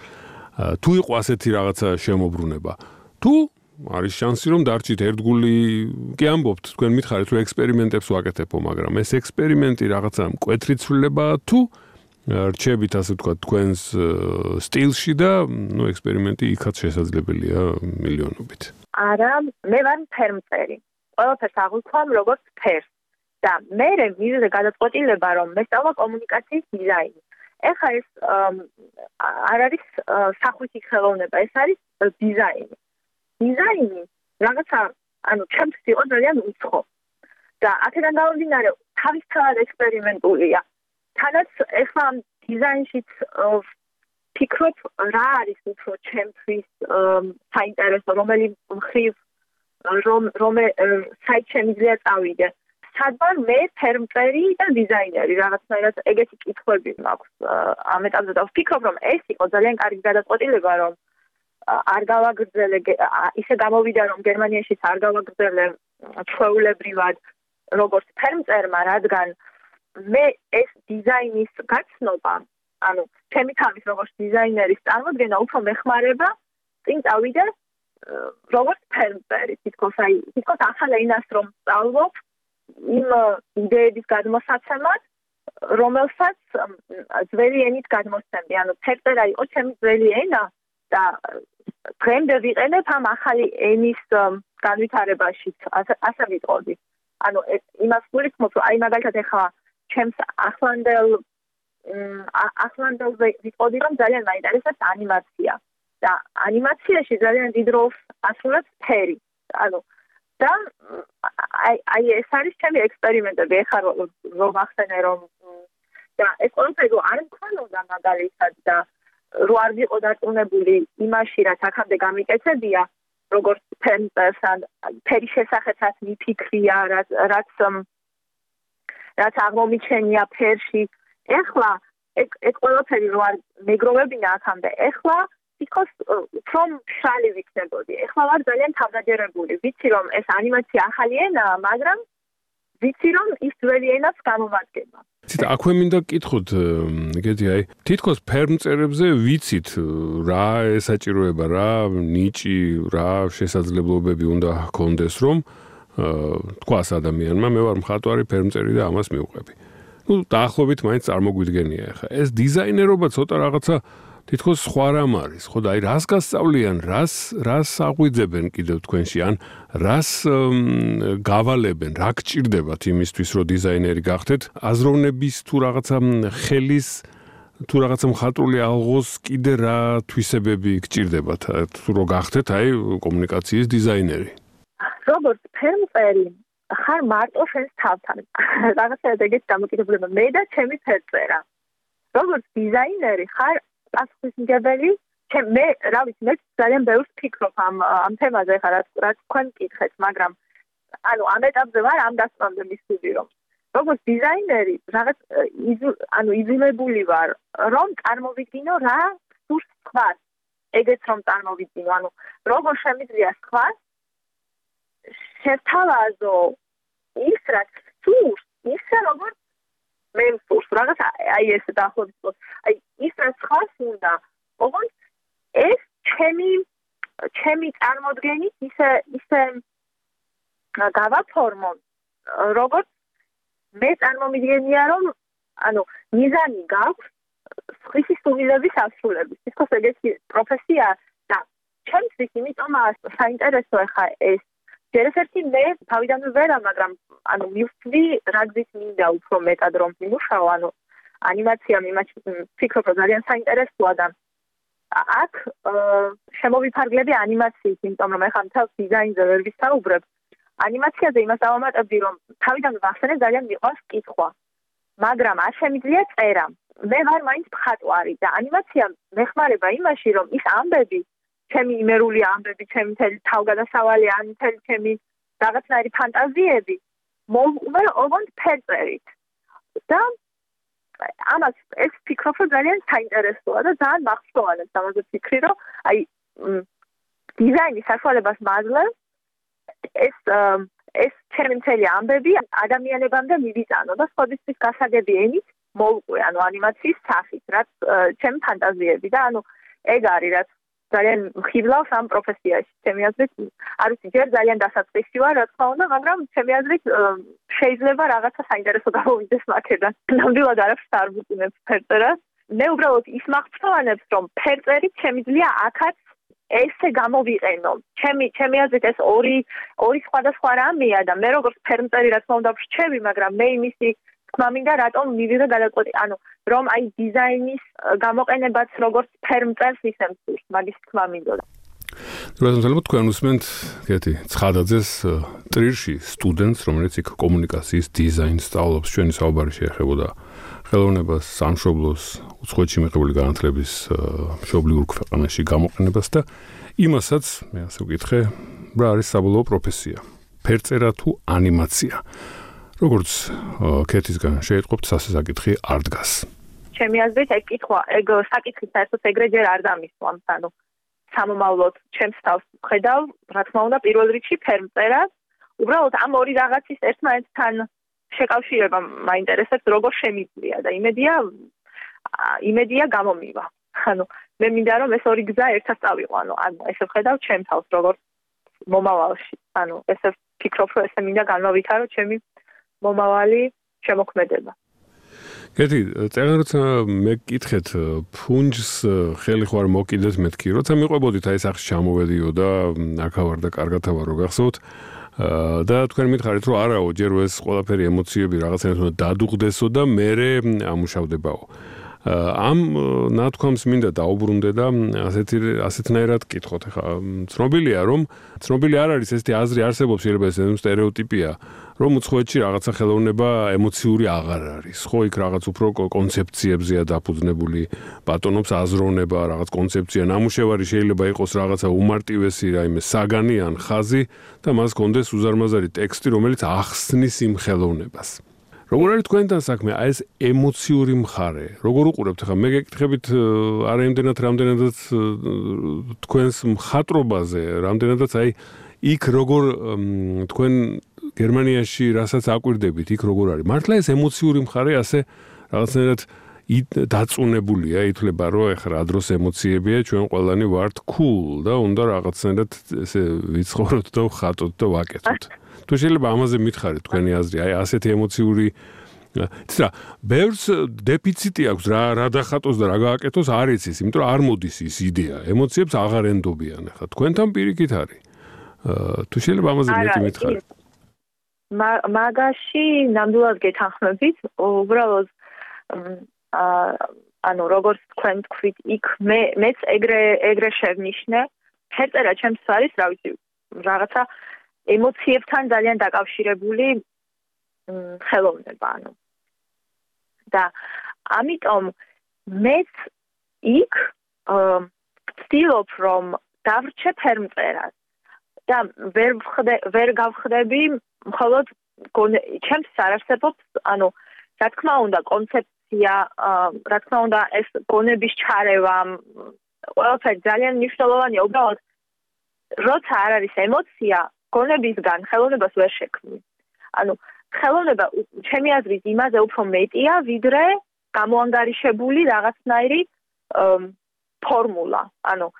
თუ იყო ასეთი რაღაცა შემოbrunება, თუ არის შანსი რომ დარჩით ერთგული, კი ამბობთ, თქვენ მითხარით რომ ექსპერიმენტებს ვაკეთებო, მაგრამ ეს ექსპერიმენტი რაღაცა მკვეთრი ცვლილებაა თუ რჩებით ასე ვთქვათ თქვენს სტილში და ნუ ექსპერიმენტი იქაც შესაძლებელია მილიონობით. არა, მე ვარ ფერმწერი. ყველაფერს აღვიქვამ როგორც ფერს. და მე მივიღე გადაწყვეტილება რომ მე სწავლა კომუნიკაციის დიზაინი. ეხლა ეს არ არის სახვითი ხელოვნება, ეს არის დიზაინი. დიზაინი რაღაცა, ანუ ჩემთვის იყო ძალიან უცხო. და აქედან გამომდინარე, თავისთავად ექსპერიმენტულია. თანაც ეხლა დიზაინშიც ფიქრობ რა არის უფრო ჩემთვის საინტერესო, რომელი მხრივ რომ რომ საით შემიძლია წავიდე. სადღარ მე ფერმწერი და დიზაინერი რაღაცნაირად ეგეთი კითხვები მაქვს ამ ეტაპზე და ვფიქრობ რომ ეს იყო ძალიან კარგი გადაწყვეტილება რომ არ გავაგრძელე ისე გამოვიდა რომ გერმანიაშიც არ გავაგრძელე ჩვეულებრივად როგორც ფერმწერმა, რადგან მე ეს დიზაინის გაცნობა, ანუ ჩემი თავის როგორც დიზაინერის წარმოდგენა უფრო მეხმარება წინ წავიდე როგორც ფერმწერი, თითქოს აი თითქოს ახალ ენას რომ სწავლობ იმ იდეების გადმოსაცემად, რომელსაც ძველი ენით გადმოსცემდი. ანუ ფერწერა იყო ჩემი ძველი ენა და დღემდე ვიყენებ ამ ახალი ენის განვითარებაში ასე ასე ვიტყოდი. ანუ იმას გულისხმობ, რომ აი მაგალითად ეხლა ჩემს ახლანდელ ახლანდელ ვიტყოდი, რომ ძალიან მაინტერესებს ანიმაცია. და ანიმაციაში ძალიან დიდ როლს ასრულებს ფერი. ანუ და აი აი ეს არის ჩემი ექსპერიმენტები, ეხლა რომ ახსენე რომ და ეს ყველაფერი რომ არ მქონოდა მაგალითად და რო არ ვიყო დარწმუნებული იმაში, რაც აქამდე გამიკეთებია, როგორც ფერმწერთან, ფერის შესახებაც მიფიქრია, რაც რაც რაც აღმომიჩენია ფერში. ეხლა ეს ყველაფერი რო არ მეგროვებინა აქამდე, ეხლა თითქოს უფრო მშრალი ვიქნებოდი. ეხლა ვარ ძალიან თავდაჯერებული. ვიცი რომ ეს ანიმაცია ახალი ენაა, მაგრამ ვიცი რომ ის ძველი ენაც გამომადგება. ცით აქვე მინდა გკითხოთ, გედი აი, თითქოს ფერმწერებზე ვიცით რა ესაჭიროება, რა ნიჭი, რა შესაძლებლობები უნდა ჰქონდეს, რომ თქვას ადამიანმა, მე ვარ მხატვარი, ფერმწერი და ამას მივყვები. ნუ დაახლოებით მაინც წარმოგვიდგენია ახლა. ეს დიზაინერობა ცოტა რაღაცა თითქოს სხვა რამ არის, ხო და აი რას გასწავლიან, რას რას აღვიძებენ კიდევ თქვენში, ან რას გავალებენ, რა გჭირდებათ იმისთვის, რომ დიზაინერი გახდეთ, აზროვნების თუ რაღაცა ხელის თუ რაღაცა მხატვრული ალღოს კიდე რა თვისებები გჭირდებათ, თუ რო გახდეთ აი კომუნიკაციის დიზაინერი. როგორც ფერმწერი ხარ მარტო შენს თავთან. რაღაცა ეგეთ დამოკიდებულება მე და ჩემი ფერწერა. როგორც დიზაინერი ხარ პასუხისმგებელი, მე რა ვიცი, მე ძალიან ბევრს ვფიქრობ ამ ამ თემაზე, ხა რაც რაც თქვენ მკითხეთ, მაგრამ ანუ ამ ეტაპზე ვარ ამ დასწრამდე მისული რომ როგორც დიზაინერი რაღაც ანუ იძულებული ვარ რომ წარმოვიდგინო რა სურს სხვას, ეგეც რომ წარმოვიდგინო, ანუ როგორ შემიძლია სხვას შევთავაზო ის რაც სურს, ისე როგორც მე სურს, რაღაც აი ეს დაახლოებით, აი ის რაც ხავს უნდა, ოღონდ ეს ჩემი ჩემი წარმოდგენით ისე ისე გავაფორმო, როგორც მე წარმომიდგენია, რომ ანუ მიზანი გაქვს სხვისი სულელების ასრულების. თითქოს ეგეთი პროფესია და ჩემთვის იმიტომაა საინტერესო ახლა ეს ჯერესერთი მე თავიდანვე ვერა, მაგრამ ანუ მივხვდი რა გზით მინდა უფრო მეტად რომ ვიმუშაო, ანუ ანიმაცია მიმაჩ ვფიქრობ რომ ძალიან საინტერესოა და აქ შემოვიფარგლები ანიმაციის, იმიტომ რომ ახლა მთელ დიზაინზე ვერ ვისაუბრებ. ანიმაციაზე იმას დავამატებდი, რომ თავიდანვე ვახსენე ძალიან მიყვარს კითხვა, მაგრამ არ შემიძლია წერა. მე ვარ მაინც მხატვარი და ანიმაცია მეხმარება იმაში, რომ ის ამბები ჩემი იმერული ამბები, ჩემი მთელი თავგადასავალი, ან მთელი ჩემი რაღაცნაირი ფანტაზიები მოვყვე ოღონდ ფერწერით. და ამას ეს ვფიქრობ, რომ ძალიან საინტერესოა და ძალიან მახსოვანებს ამაზე ვფიქრი, რომ აი დიზაინის საშუალებას მაძლევს ეს ეს ჩემი მთელი ამბები ადამიანებამდე მივიტანო და სხვადასხვა გასაგები ენით მოვყვე, ანუ ანიმაციის სახით, რაც ჩემი ფანტაზიები და ანუ ეგ არის, რაც ძალიან ხიბლავს ამ პროფესიაში. ჩემი აზრით, არ ვიცი, ჯერ ძალიან დასაწყისი ვარ, რა თქმა უნდა, მაგრამ ჩემი აზრით შეიძლება რაღაცა საინტერესო გამოვიდეს მაქედან. ნამდვილად არაფერს არ ვუწინებ ფერწერას. მე უბრალოდ ის მახსოვანებს, რომ ფერწერით შემიძლია აქაც ესე გამოვიყენო. ჩემი ჩემი აზრით ეს ორი ორი სხვადასხვა რამეა და მე როგორც ფერმწერი რა თქმა უნდა ვშჩევი, მაგრამ მე იმისი თქმა მინდა რატომ მივიღე გადაწყვეტი, ანუ რომ აი დიზაინის გამოყენებაც როგორც ფერმწერს ისე მსურს, მაგის თქმა მინდოდა. რადგან თქვენ უსმენთ კეთი ცხადაძეს ტრირში სტუდენტს, რომელიც იქ კომუნიკაციის დიზაინს სწავლობს, ჩვენი საუბარი შეეხებოდა ხელოვნებას, სამშობლოს, უცხოეთში მიღებული განათლების მშობლიურ ქვეყანაში გამოყენებას და იმასაც, მე ასე ვკითხე, რა არის საბოლოო პროფესია, ფერწერა თუ ანიმაცია. როგორც კეთისგან შეიტყობთ, სასაკითხი არ დგას. ჩემი აზრით, ეგ კითხვა, ეგ საკითხი საერთოდ ეგრე ჯერ არ დამისვამს, ანუ სამომავლოდ ჩემს თავს ვხედავ, რა თქმა უნდა, პირველ რიგში ფერმწერას, უბრალოდ ამ ორი რაღაცის ერთმანეთთან შეკავშირება მაინტერესებს, როგორ შემიძლია და იმედია იმედია გამომივა. ანუ მე მინდა რომ ეს ორი გზა ერთად წავიყვანო, ანუ ესე ვხედავ ჩემ თავს, როგორც მომავალში. ანუ ესე ვფიქრობ, რომ ესე მინდა განმავითარო ჩემი მომავალი შემოქმედება. კეთი, წეგან როცა მე გკითხეთ ფუნჯს ხელი ხوار მოკიდეთ მეთქი, როცა მიყვებოდით აი სახში ჩამოვედიო და აქავარ და კარგათა ვარ რო გახსოვთ და თქვენ მითხარით რომ არაო ჯერ ეს ყველაფერი ემოციები რაღაცნაირად უნდა დადუღდესო და მერე ამუშავდებაო. ამ ნათქვამს მინდა დაუბრუნდე და ასეთი ასეთნაირად კითხოთ. ხა ცნობილია რომ ცნობილი არ არის ესეთი აზრი არსებობს, შეიძლება ეს სტერეოტიპია, რომ უცხოეთში რაღაცა ხელოვნება ემოციური აღარ არის. ხო, იქ რაღაც უფრო კონცეფციებზეა დაფუძნებული, ბატონობს აზროვნება, რაღაც კონცეფცია, ნამუშევარი შეიძლება იყოს რაღაცა უმარტივესი, რაიმე საგანი ან ხაზი და მას კონდეს უზარმაზარი ტექსტი, რომელიც ახსნის იმ ხელოვნებას. როგორ არის თქვენთან საქმე, აი ეს ემოციური მხარე, როგორ უყურებთ ხა, მე გეკითხებით არა იმდენად რამდენადაც თქვენს მხატვრობაზე, რამდენადაც აი იქ როგორ თქვენ გერმანიაში რასაც აკვირდებით, იქ როგორ არის. მართლა ეს ემოციური მხარე ასე რაღაცნაირად დაწუნებულია, ითვლება რომ ეხლა რა დროს ემოციებია, ჩვენ ყველანი ვართ cool და უნდა რაღაცნაირად ესე ვიცხოვროთ და ვხატოთ და ვაკეთოთ. თუ შეიძლება ამაზე მითხარით თქვენი აზრი, აი ასეთი ემოციური იცი რა, ბევრს დეფიციტი აქვს რა რა დახატოს და რა გააკეთოს არ იცის, იმიტომ რომ არ მოდის ის იდეა, ემოციებს აღარ ენდობიან ახლა. თქვენთან პირიქით არის. თუ შეიძლება ამაზე მეტი მითხარით. მაგაში ნამდვილად გეთანხმებით, უბრალოდ ანუ როგორც თქვენ თქვით, იქ მე მეც ეგრე ეგრე შევნიშნე, ფერწერა ჩემს არის, რა ვიცი, რაღაცა ემოციებთან ძალიან დაკავშირებული ხელოვნება, ანუ და ამიტომ მეც იქ ვცდილობ რომ დავრჩე ფერმწერას და ვერ ვერ გავხდები მხოლოდ ჩემს არ არსებობს, ანუ რა თქმა უნდა კონცეფცია, რა თქმა უნდა ეს გონების ჩარევა, ყველაფერი ძალიან მნიშვნელოვანია, უბრალოდ როცა არ არის ემოცია გონებისგან ხელოვნებას ვერ შექმნის. ანუ ხელოვნება ჩემი აზრით იმაზე უფრო მეტია, ვიდრე გამოანგარიშებული რაღაცნაირი ფორმულა. ანუ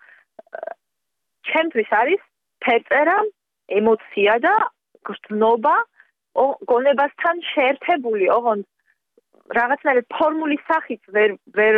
ჩემთვის არის ფერწერა, ემოცია და გრძნობა გონებასთან შეერთებული, ოღონდ რაღაცნაირი ფორმულის სახით ვერ ვერ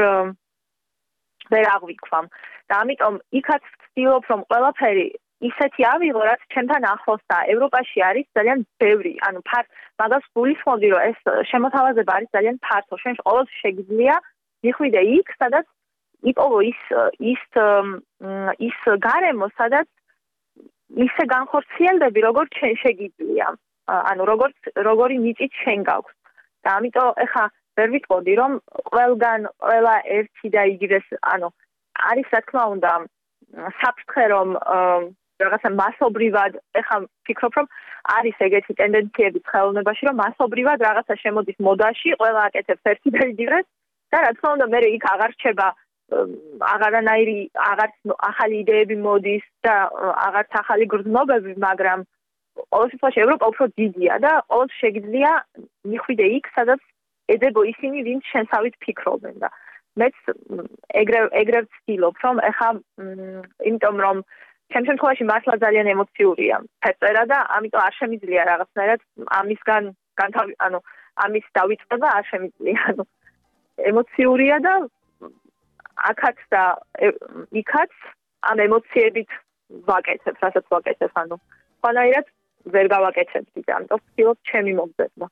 ვერ აღვიქვამ. და ამიტომ იქაც ვცდილობ რომ ყველაფერი ისეთი ავიღო, რაც ჩემთან ახლოს და ევროპაში არის ძალიან ბევრი, ანუ ფარ მაგას გულისხმობდი, რომ ეს შემოთავაზება არის ძალიან ფართო. შენ ყოველთვის შეგიძლია მიხვიდე იქ, სადაც იპოვო ის ის ის გარემო, სადაც ისე განხორციელდები, როგორც შენ შეგიძლია. ანუ როგორც როგორი მიწით შენ გაქვს. და ამიტომ ეხა ვერ ვიტყოდი, რომ ყველგან ყველა ერთი და იგივეს, ანუ არის რა თქმა უნდა საფრთხე, რომ რაღაცა მასობრივად, ეხლა ვფიქრობ, რომ არის ეგეთი ტენდენციები ხელოვნებაში, რომ მასობრივად რაღაცა შემოდის მოდაში, ყველა აკეთებს ერთი და იგივეს და რა თქმა უნდა მე იქ აღარ რჩება აღარანაირი აღარც ახალი იდეები მოდის და აღარც ახალი გრძნობები, მაგრამ ყოველ შემთხვევაში ევროპა უფრო დიდია და ყოველთვის შეგიძლია მიხვიდე იქ, სადაც ედებო ისინი, ვინც შენსავით ფიქრობენ და მეც ეგრე ეგრე ვცდილობ, რომ ეხა იმიტომ რომ ჩემ შემთხვევაში მართლა ძალიან ემოციურია ფერწერა და ამიტომ არ შემიძლია რაღაცნაირად ამისგან განთავი, ანუ ამის დავიწყება არ შემიძლია. ანუ ემოციურია და აქაც და იქაც ამ ემოციებით ვაკეთებ, რასაც ვაკეთებ, ანუ ყველანაირად ვერ გავაკეთებდი და ამიტომ ვცდილობ ჩემი მომზადება.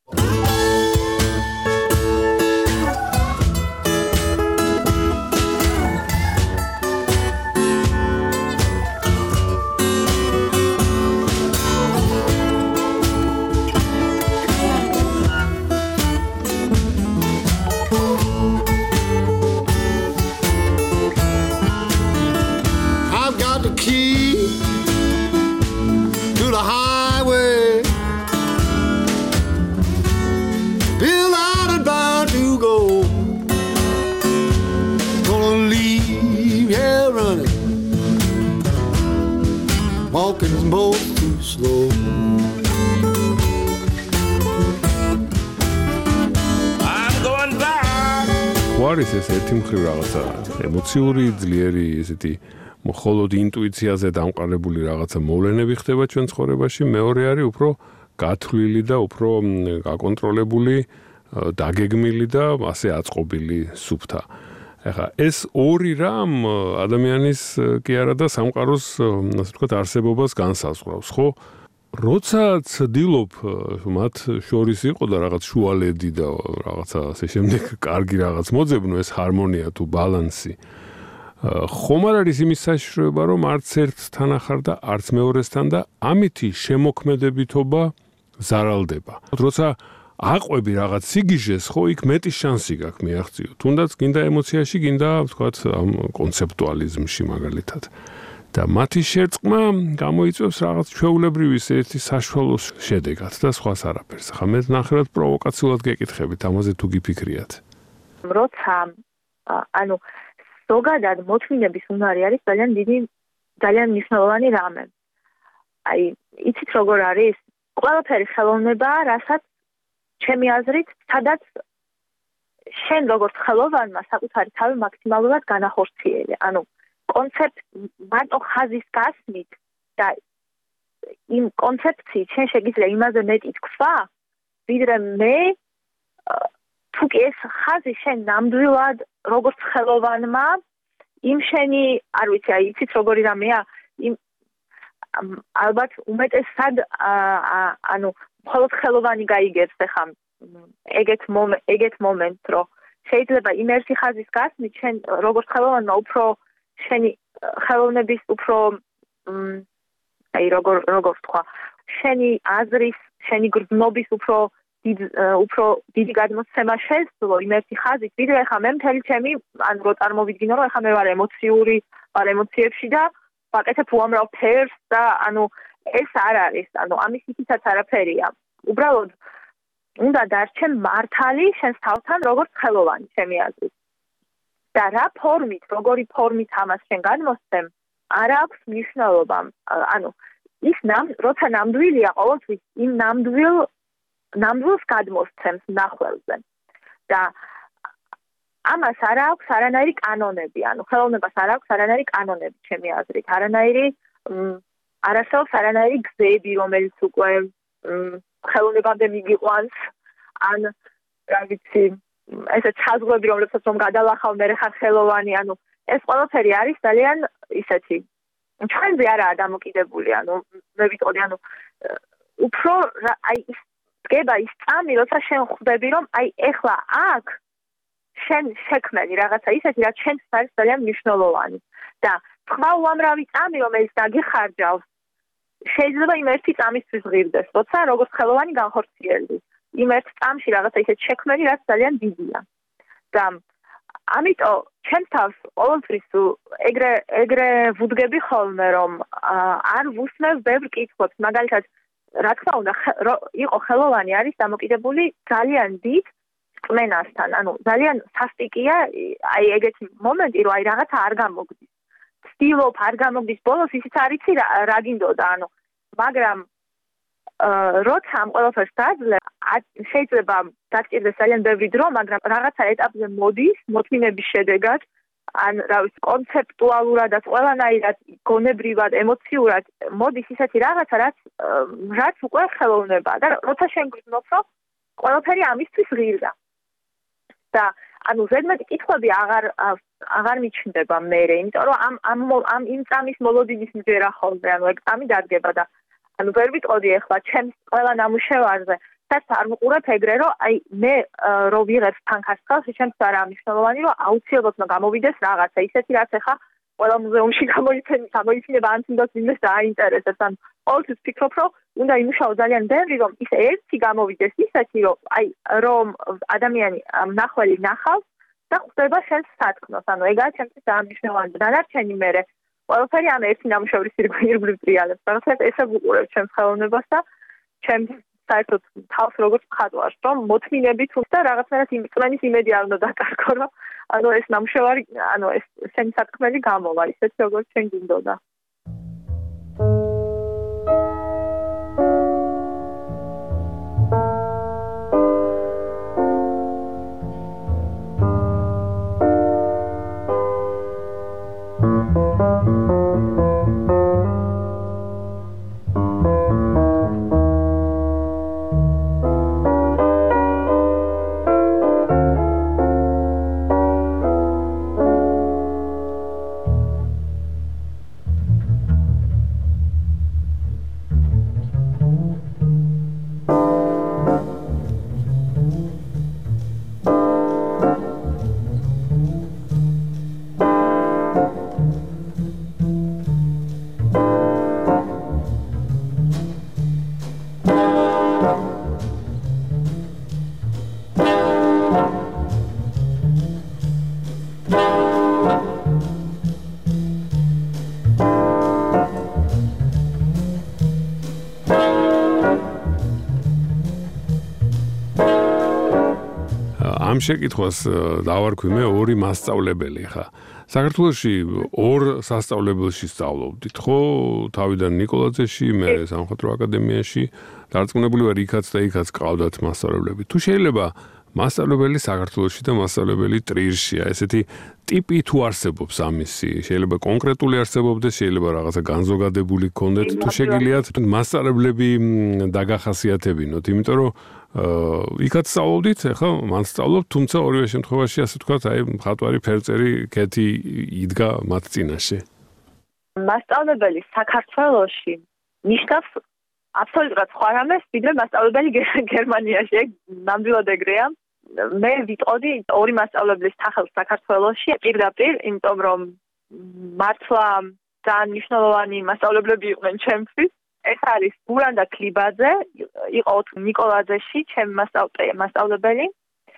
Walking both too slow. I'm going back. What is this? ერთი მხრივ რაღაცა ემოციური, ძლიერი, ესეთი მხოლოდ ინტუიციაზე დამყარებული რაღაცა მოვლენები ხდება ჩვენ ცხოვრებაში, მეორე არის უფრო გათვლილი და უფრო გაკონტროლებული დაგეგმილი და ასე აწყობილი სუფთა. ეხლა ეს ორი რამ ადამიანის კი არა და სამყაროს, ასე ვთქვათ, არსებობას განსაზღვრავს, ხო? როცა ცდილობ მათ შორის იყო და რაღაც შუალედი და რაღაცა ასე შემდეგ კარგი რაღაც მოძებნო ეს ჰარმონია თუ ბალანსი. ხომ არ არის იმის საშიშროება, რომ არც ერთთან ახარ და არც მეორესთან და ამითი შემოქმედებითობა ზარალდება. როცა აყვები რაღაც სიგიჟეს, ხო, იქ მეტი შანსი გაქვს მიაღწიო. თუნდაც გინდა ემოციაში, გინდა, ვთქვათ, ამ კონცეპტუალიზმში მაგალითად. და მათი შერწყმა გამოიწვევს რაღაც ჩვეულებრივი ერთი საშუალო შედეგად და სხვას არაფერს. ხა მე ნახევრად პროვოკაციულად გეკითხებით, ამაზე თუ გიფიქრიათ. როცა ანუ ზოგადად მოთმინების უნარი არის ძალიან დიდი, ძალიან მნიშვნელოვანი რამე. აი, იცით როგორ არის? ყველაფერი ხელოვნებაა, რასაც ჩემი აზრით, სადაც შენ როგორც ხელოვანმა საკუთარი თავი მაქსიმალურად განახორციელე. ანუ კონცეფტ მარტო ხაზის გასმით და იმ კონცეფციით შენ შეგიძლია იმაზე მეტი თქვა, ვიდრე მე თუ კი ეს ხაზი შენ ნამდვილად როგორც ხელოვანმა იმ შენი, არ ვიცი, აი იცით როგორი რამეა, იმ ალბათ უმეტესად ანუ მხოლოდ ხელოვანი გაიგებს ახლა ეგეთ ეგეთ მომენტს, რომ შეიძლება იმ ერთი ხაზის გასმით შენ როგორც ხელოვანმა უფრო შენი ხელოვნების უფრო აი როგორ როგორ ვთქვა, შენი აზრის, შენი გრძნობის უფრო უფრო დიდი გადმოცემა შეძლო იმ ერთი ხაზით, ვიდრე ახლა მე მთელი ჩემი, ანუ რო წარმოვიდგინო, რომ ახლა მე ვარ ემოციური, ვარ ემოციებში და ვაკეთებ უამრავ ფერს და ანუ ეს არ არის, ანუ ამის იქითაც არაფერია. უბრალოდ უნდა დარჩენ მართალი შენს თავთან როგორც ხელოვანი, ჩემი აზრით. და რა ფორმით, როგორი ფორმით ამას შენ გადმოსცემ, არ აქვს მნიშვნელობა. ანუ ის ნამ, როცა ნამდვილია ყოველთვის იმ ნამდვილ ნამდვილს გადმოსცემს ნახველზე. და ამას არ აქვს არანაირი კანონები, ანუ ხელოვნებას არ აქვს არანაირი კანონები, ჩემი აზრით, არანაირი არ არსებობს არანაირი გზები, რომელიც უკვე ხელოვნებამდე მიგიყვანს, ან რა ვიცი, ესე ჩაზღვრები, რომლებსაც რომ გადალახავ მე ხარ ხელოვანი, ანუ ეს ყველაფერი არის ძალიან ისეთი ჩვენზე არაა დამოკიდებული, ანუ მე ვიტყოდი, ანუ უფრო აი ის დგება ის წამი, როცა შენ ხვდები, რომ აი ეხლა აქ შენ შექმენი რაღაცა ისეთი, რაც შენთვის არის ძალიან მნიშვნელოვანი და სხვა უამრავი წამი, რომელიც დაგიხარჯავს, შეიძლება იმ ერთი წამისთვის ღირდეს, როცა როგორც ხელოვანი განხორციელდი. იმ ერთ წამში რაღაცა ისეთ შექმენი, რაც ძალიან დიდია. და ამიტომ ჩემს თავს ყოველთვის ეგრე ეგრე ვუდგები ხოლმე, რომ არ ვუსმევ ბევრ კითხვებს, მაგალითად, რა თქმა უნდა, იყო ხელოვანი არის დამოკიდებული ძალიან დიდ წმენასთან, ანუ ძალიან სასტიკია აი ეგეთი მომენტი, რომ აი რაღაცა არ გამოგდის. ვცდილობ არ გამოგდის, ბოლოს ისიც არ იცი რა გინდოდა, ანუ მაგრამ როცა ამ ყველაფერს დაძლევ, შეიძლება დაგჭირდეს ძალიან ბევრი დრო, მაგრამ რაღაცა ეტაპზე მოდის მოთმინების შედეგად, ან რა ვიცი, კონცეპტუალურადაც, ყველანაირად, გონებრივად, ემოციურად მოდის ისეთი რაღაცა, რაც რაც უკვე ხელოვნებაა და როცა შენ გრძნობ, რომ ყველაფერი ამისთვის ღირდა. და ანუ ზედმეტი კითხვები აღარ აღარ მიჩნდება მერე, იმიტომ რომ ამ ამ ამ იმ წამის მოლოდინის მჯერა ხოლმე, ანუ ეგ წამი დადგება და ანუ ვერ ვიტყოდი ახლა ჩემს ყველა ნამუშევარზე, სადაც არ ვუყურებ ეგრე, რომ აი მე რო ვიღებ ფანქასტყელს, ჩემს არაა მნიშვნელოვანი, რომ აუცილებლად გამოვიდეს რაღაცა ისეთი, რაც ახლა ყველა მუზეუმში გამოიფინება, ან თუნდაც ვინმეს დააინტერესებს, ან ყოველთვის ვფიქრობ, რომ უნდა იმუშაო ძალიან ბევრი, რომ ის ერთი გამოვიდეს ისეთი, რომ აი რომ ადამიანი მნახველი ნახავს და ხვდება შენს სათქმოს, ანუ ეგაა ჩემთვის დაამნიშნავანი. დანარჩენი მერე ყველაფერი ამ ერთი ნამუშევრის ირგვლივ ტრიალებს. რაღაცა ესე ვუყურებ ჩემს ხელოვნებას და ჩემს საერთოდ თავს როგორც მხატვარს, რომ მოთმინებით და რაღაცნაირად იმ წმენის იმედი არ უნდა დაკარგო, რომ ანუ ეს ნამუშევარი, ანუ ეს შენი სათქმელი გამოვა, ისეთი როგორც შენ გინდოდა. ამ შეკითხვას დავარქვი მე ორი მასწავლებელი ხა. საქართველოში ორ სასწავლებელში სწავლობდით, ხო? თავიდან ნიკოლაძეში, მე სამხატვრო აკადემიაში, დარწმუნებული ვარ იქაც და იქაც ყავდათ მასწავლებლები. თუ შეიძლება მასწავლებელი საქართველოში და მასწავლებელი ტრირშია, ესეთი ტიპი თუ არსებობს ამისი, შეიძლება კონკრეტული არსებობდეს, შეიძლება რაღაცა განზოგადებული გქონდეთ, თუ შეგიძლიათ მასწავლებლები დაგახასიათებინოთ, იმიტომ რომ იქაც სწავლობდით, ახლა მან სწავლობთ, თუმცა ორივე შემთხვევაში ასე ვთქვათ, აი მხატვარი ფერწერი კეთი იდგა მათ წინაშე. მასწავლებელი საქართველოში ნიშნავს აბსოლუტურად სხვა რამეს, ვიდრე მასწავლებელი გერმანიაში, ნამდვილად ეგრეა. მე ვიტყოდი ორი მასწავლებლის სახელს საქართველოში, პირდაპირ, იმიტომ რომ მართლა ძალიან მნიშვნელოვანი მასწავლებლები იყვნენ ჩემთვის. ეს არის გურანდა ქლიბაძე, იყო ნიკოლაძეში, ჩემი მასწავლებელი,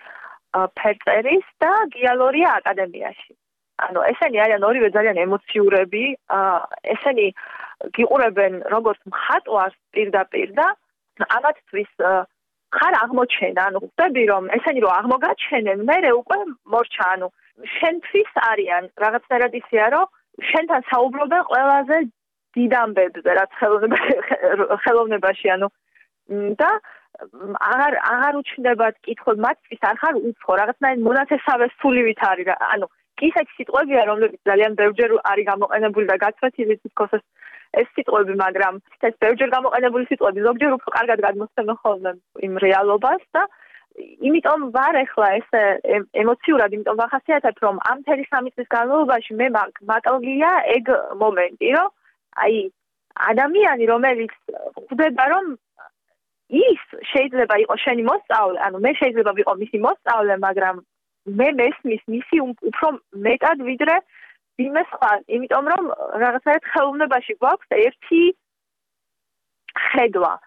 ფერწერის და გიალორია აკადემიაში. ანუ ესენი არიან ორივე ძალიან ემოციურები, ესენი გიყურებენ როგორც მხატვარს პირდაპირ და ამათთვის ხარ აღმოჩენა, ანუ ხვდები რომ ესენი რო აღმოგაჩენენ, მე უკვე მორჩა, ანუ შენთვის არიან რაღაცნაირად ისეა, რომ შენთან საუბრობენ ყველაზე დიდ ამბებზე, რაც ხელოვნებაში, ანუ და აღარ აღარ უჩნდებათ კითხოთ, მათთვის არ ხარ უცხო, რაღაცნაირად მონათესავე სულივით არის, ანუ ისეთი სიტყვებია, რომლებიც ძალიან ბევრჯერ არის გამოყენებული და გაცვეთილი თითქოს ეს სიტყვები, მაგრამ ეს ბევრჯერ გამოყენებული სიტყვები ზოგჯერ უფრო კარგად გადმოსცემენ ხოლმე იმ რეალობას და იმიტომ ვარ ახლა ეს ემოციურად, იმიტომ ვახასიათებ, რომ ამ მთელი სამი წლის განმავლობაში მე მაკლია ეგ მომენტი, რომ აი ადამიანი, რომელიც ხვდება, რომ ის შეიძლება იყოს შენი მოსწავლე, ანუ მე შეიძლება ვიყო მისი მოსწავლე, მაგრამ მე მესმის მისი უფრო მეტად ვიდრე ვინმე სხვა, იმიტომ რომ რაღაცაერთ ხელოვნებაში გვაქვს ერთი ხედვა,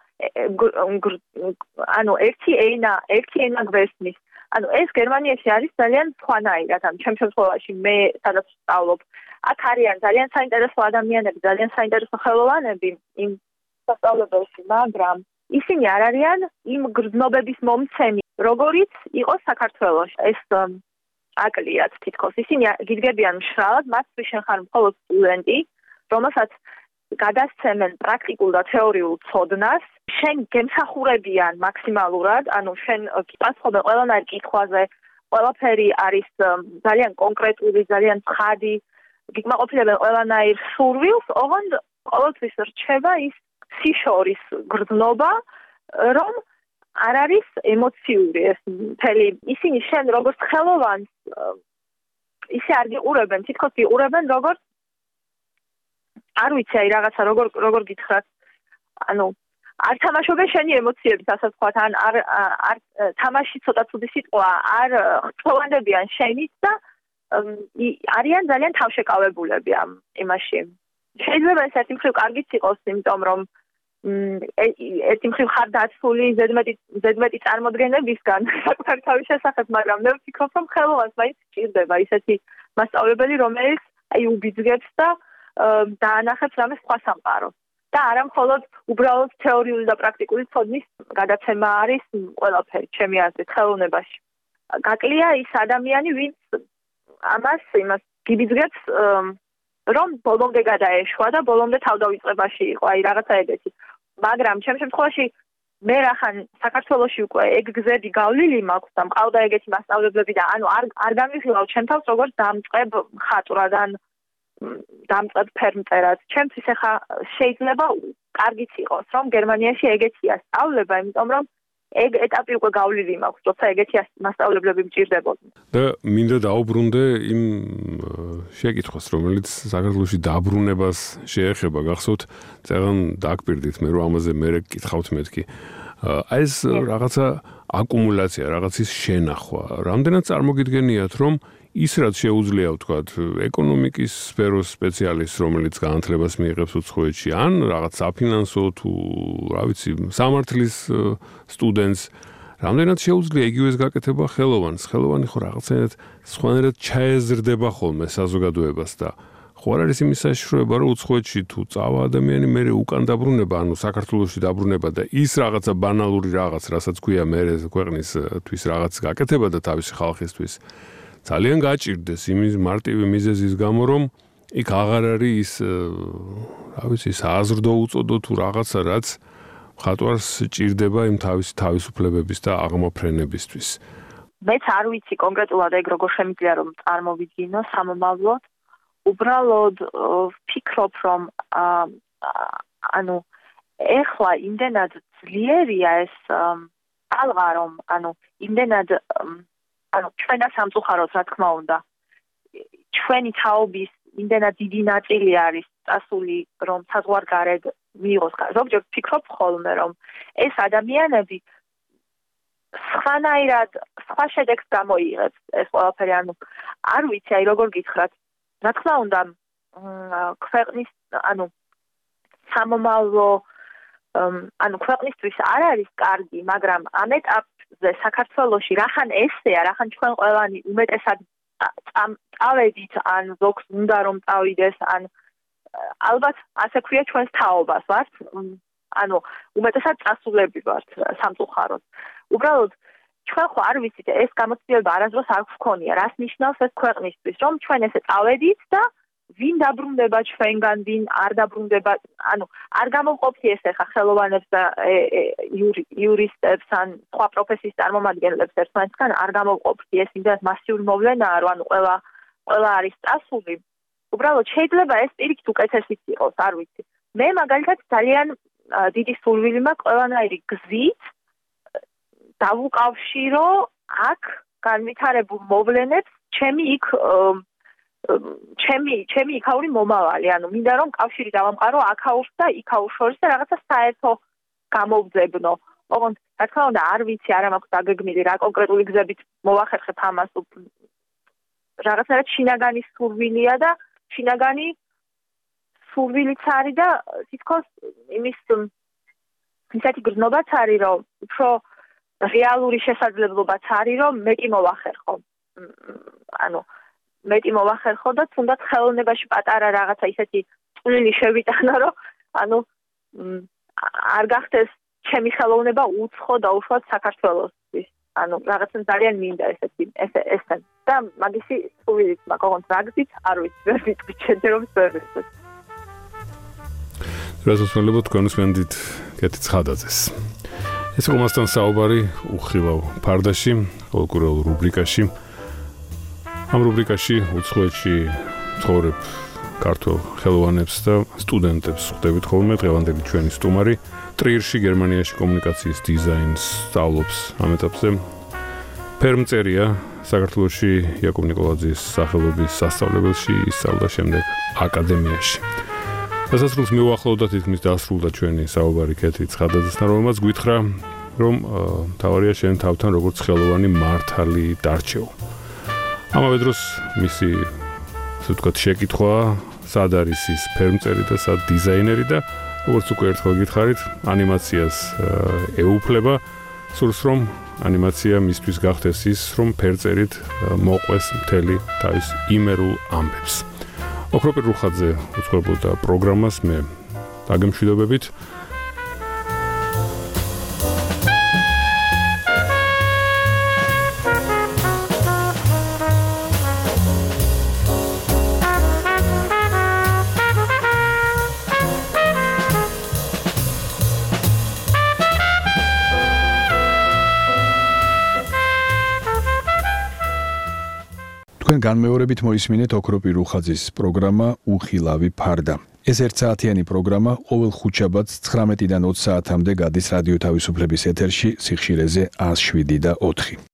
ანუ ერთი ენა, ერთი ენა გვესმის. ანუ ეს გერმანიაში არის ძალიან სხვანაირად, ანუ ჩემ შემთხვევაში მე სადაც ვსწავლობ, აქ არიან ძალიან საინტერესო ადამიანები, ძალიან საინტერესო ხელოვანები იმ სასწავლებელში, მაგრამ ისინი არ არიან იმ გრძნობების მომცემი, როგორიც იყო საქართველოში. ეს აკლიათ თითქოს. ისინი გიდგებიან მშრალად, მათთვის შენ ხარ მხოლოდ სტუდენტი, რომელსაც გადასცემენ პრაქტიკულ და თეორიულ ცოდნას, შენ გემსახურებიან მაქსიმალურად, ანუ შენ გიპასუხებენ ყველანაირ კითხვაზე, ყველაფერი არის ძალიან კონკრეტული, ძალიან ცხადი, გიკმაყოფილებენ ყველანაირ სურვილს, ოღონდ ყოველთვის რჩება ის სიშორის გრძნობა, რომ არ არის ემოციური ეს მთელი. ისინი შენ როგორც ხელოვანს ისე არ გიყურებენ, თითქოს გიყურებენ როგორც არ ვიცი, აი რაღაცა როგორ როგორ გითხრათ, ანუ არ თამაშობენ შენი ემოციებით, ასე ვთქვათ, ან არ არ თამაში ცოტა ცუდი სიტყვა, არ ხტოვანდებიან შენით და არიან ძალიან თავშეკავებულები ამ იმაში. შეიძლება ეს ერთი მხრივ კარგიც იყოს, იმიტომ რომ ერთი მხრივ ხარ დაცული ზედმეტი ზედმეტი წარმოდგენებისგან საკუთარი თავის შესახებ, მაგრამ მე ვფიქრობ, რომ ხელოვანს მაინც სჭირდება ისეთი მასწავლებელი, რომელიც აი უბიძგებს და დაანახებს რამე სხვა სამყაროს. და არა მხოლოდ უბრალოდ თეორიული და პრაქტიკული ცოდნის გადაცემა არის ყველაფერი, ჩემი აზრით, ხელოვნებაში. გაკლია ის ადამიანი, ვინც ამას იმას გიბიძგებს, რომ ბოლომდე გადაეშვა და ბოლომდე თავდავიწყებაში იყო, აი რაღაცა ეგეთი. მაგრამ ჩემ შემთხვევაში მე რახან საქართველოში უკვე ეგ გზები გავლილი მაქვს და მყავდა ეგეთი მასწავლებლები და ანუ არ არ გამიხილავ ჩემ თავს როგორც დამწყებ მხატვრად ან დამწყებ ფერმწერად. ჩემთვის ახლა შეიძლება კარგიც იყოს, რომ გერმანიაში ეგეთია სწავლება, იმიტომ რომ ეგ ეტაპი უკვე გავლილი მაქვს, როცა ეგეთი მასწავლებლები მჭირდებოდნენ. და მინდა დაუბრუნდე იმ შეკითხვას, რომელიც საქართველოში დაბრუნებას შეეხება, გახსოვთ, წეგან დააგპირდით მე, რომ ამაზე მე გკითხავთ მეთქი. აი ეს რაღაცა აკუმულაცია, რაღაცის შენახვა. რამდენად წარმოგიდგენიათ, რომ ის რაც შეუძლია ვთქვათ, ეკონომიკის სფეროს სპეციალისტს, რომელიც განათლებას მიიღებს უცხოეთში, ან რაღაც საფინანსო თუ, რა ვიცი, სამართლის სტუდენტს, რამდენად შეუძლია იგივეს გაკეთება ხელოვანს. ხელოვანი ხო რაღაცნაირად სხვანაირად ჩაეზრდება ხოლმე საზოგადოებას და ხო არ არის იმის საშიშროება, რომ უცხოეთში თუ წავა ადამიანი, მე უკან დაბრუნება, ანუ საქართველოში დაბრუნება და ის რაღაცა ბანალური რაღაც, რასაც ქვია მე ქვეყნისთვის რაღაც გაკეთება და თავისი ხალხისთვის ძალიან გაჭირდეს იმის მარტივი მიზეზის გამო, რომ იქ აღარ არის ის, რა ვიცი, სააზრდო უწოდო თუ რაღაცა, რაც მხატვარს ჭირდება იმ თავისი თავისუფლებების და აღმოფრენებისთვის. მეც არ ვიცი კონკრეტულად ეგ როგორ შემიძლია რომ წარმოვიდგინო სამომავლოდ. უბრალოდ ვფიქრობ რომ ანუ ეხლა იმდენად ძლიერია ეს ალღა რომ ანუ იმდენად ანუ ჩვენა სამწუხაროდ რა თქმა უნდა ჩვენი თაობის იმდენად დიდი ნაწილი არის წასული რომ საზღვარგარეთ მიიღოს. ზოგჯერ ვფიქრობ ხოლმე რომ ეს ადამიანები სხვანაირად სხვა შედეგს გამოიღებს ეს ყველაფერი ანუ არ ვიცი აი როგორ გითხრათ რა თქმა უნდა ქვეყნის ანუ სამომავლო ანუ ქვეყნისთვის არ არის კარგი მაგრამ ამ ეტაპზე საქართველოში რახან ესეა რახან ჩვენ ყველანი უმეტესად წავედით ან ზოგს უნდა რომ წავიდეს ან ალბათ ასე ქვია ჩვენს თაობას ვართ ანუ უმეტესად წასულები ვართ სამწუხაროდ უბრალოდ ჩვენ ხო არ ვიცით ეს გამოცდილება არასდროს არ გვქონია რას ნიშნავს ეს ქვეყნისთვის რომ ჩვენ ესე წავედით და ვინ დაბრუნდება ჩვენგან ვინ არ დაბრუნდება ანუ არ გამოვყოფი ეს ახლა ხელოვანებს და იურისტებს ან სხვა პროფესიის წარმომადგენლებს ერთმანეთთან არ გამოვყოფი ეს იმდენად მასიური მოვლენაა რომ ანუ ყველა ყველა არის წასული უბრალოდ შეიძლება ეს პირიქით უკეთესიც იყოს არ ვიცი მე მაგალითად ძალიან დიდი სურვილი მაქვს ყველანაირი გზით დავუკავშირო აქ განვითარებულ მოვლენებს ჩემი იქ ჩემი ჩემი იქაური მომავალი ანუ მინდა რომ კავშირი დავამყარო აქაურს და იქაურ შორის და რაღაცა საერთო გამოვძებნო ოღონდ რა თქმა უნდა არ ვიცი არა მაქვს დაგეგმილი რა კონკრეტული გზებით მოვახერხებ ამას რაღაცნაირად შინაგანი სურვილია და შინაგანი სურვილიც არის და თითქოს იმის ისეთი გრძნობაც არის რომ უფრო რეალური შესაძლებლობაც არის რომ მეტი მოვახერხო ანუ მეტი მოვახერხო და თუნდაც ხელოვნებაში პატარა რაღაცა ისეთი წვლილი შევიტანო რომ ანუ არ გახდეს ჩემი ხელოვნება უცხო და უშუალოდ საქართველოსთვის ანუ რაღაცა ძალიან მინდა ესეთი ეს ესენ და მაგისი სულით მაქვს ოღონდ რა გზით არ ვიცი ვერ ვიტყვი ჩემს ვერ ვიცი რაზოსველებო თქვენ უსმენთ კეთი ცხადაძეს ეს რომელსთან საუბარი უხილავ ფარდაში ყოველკვირეულ რუბრიკაში ამ რუბრიკაში უცხოეთში ცხოვრებ ქართულ ხელოვანებს და სტუდენტებს ხვდებით ხოლმე დღევანდელი ჩვენი სტუმარი ტრიერში გერმანიაში კომუნიკაციის დიზაინს სწავლობს ამ ეტაპზე ფერმწერია საქართველოში იაკობ ნიკოლაძის სახელობის სასწავლებელში ისწავლა შემდეგ აკადემიაში დასასრულს მივუახლოვდა თითქმის დასრულდა ჩვენი საუბარი კეთი ცხადაძესთან რომელმაც გვითხრა რომ თავარია შენ თავთან როგორც ხელოვანი მართალი დარჩეო ამავე დროს მისი ასე ვთქვათ შეკითხვა სად არის ის ფერმწერი და სად დიზაინერი და როგორც უკვე ერთხელ გითხარით ანიმაციას ეუფლება სურს რომ ანიმაცია მისთვის გახდეს ის რომ ფერწერით მოყვეს მთელი თავის იმერულ ამბებს ოქროპირ რუხაძე უწყებოდა პროგრამას მე დაგემშვიდობებით განმეორებით მოისმინეთ ოქროპირ რუხაძის პროგრამა უხილავი ფარდა. ეს ერთ საათიანი პროგრამა ყოველ ხუთშაბათს ცხრამეტიდან ოცი საათამდე გადის რადიო თავისუფლების ეთერში სიხშირეზე ას შვიდი და ოთხი.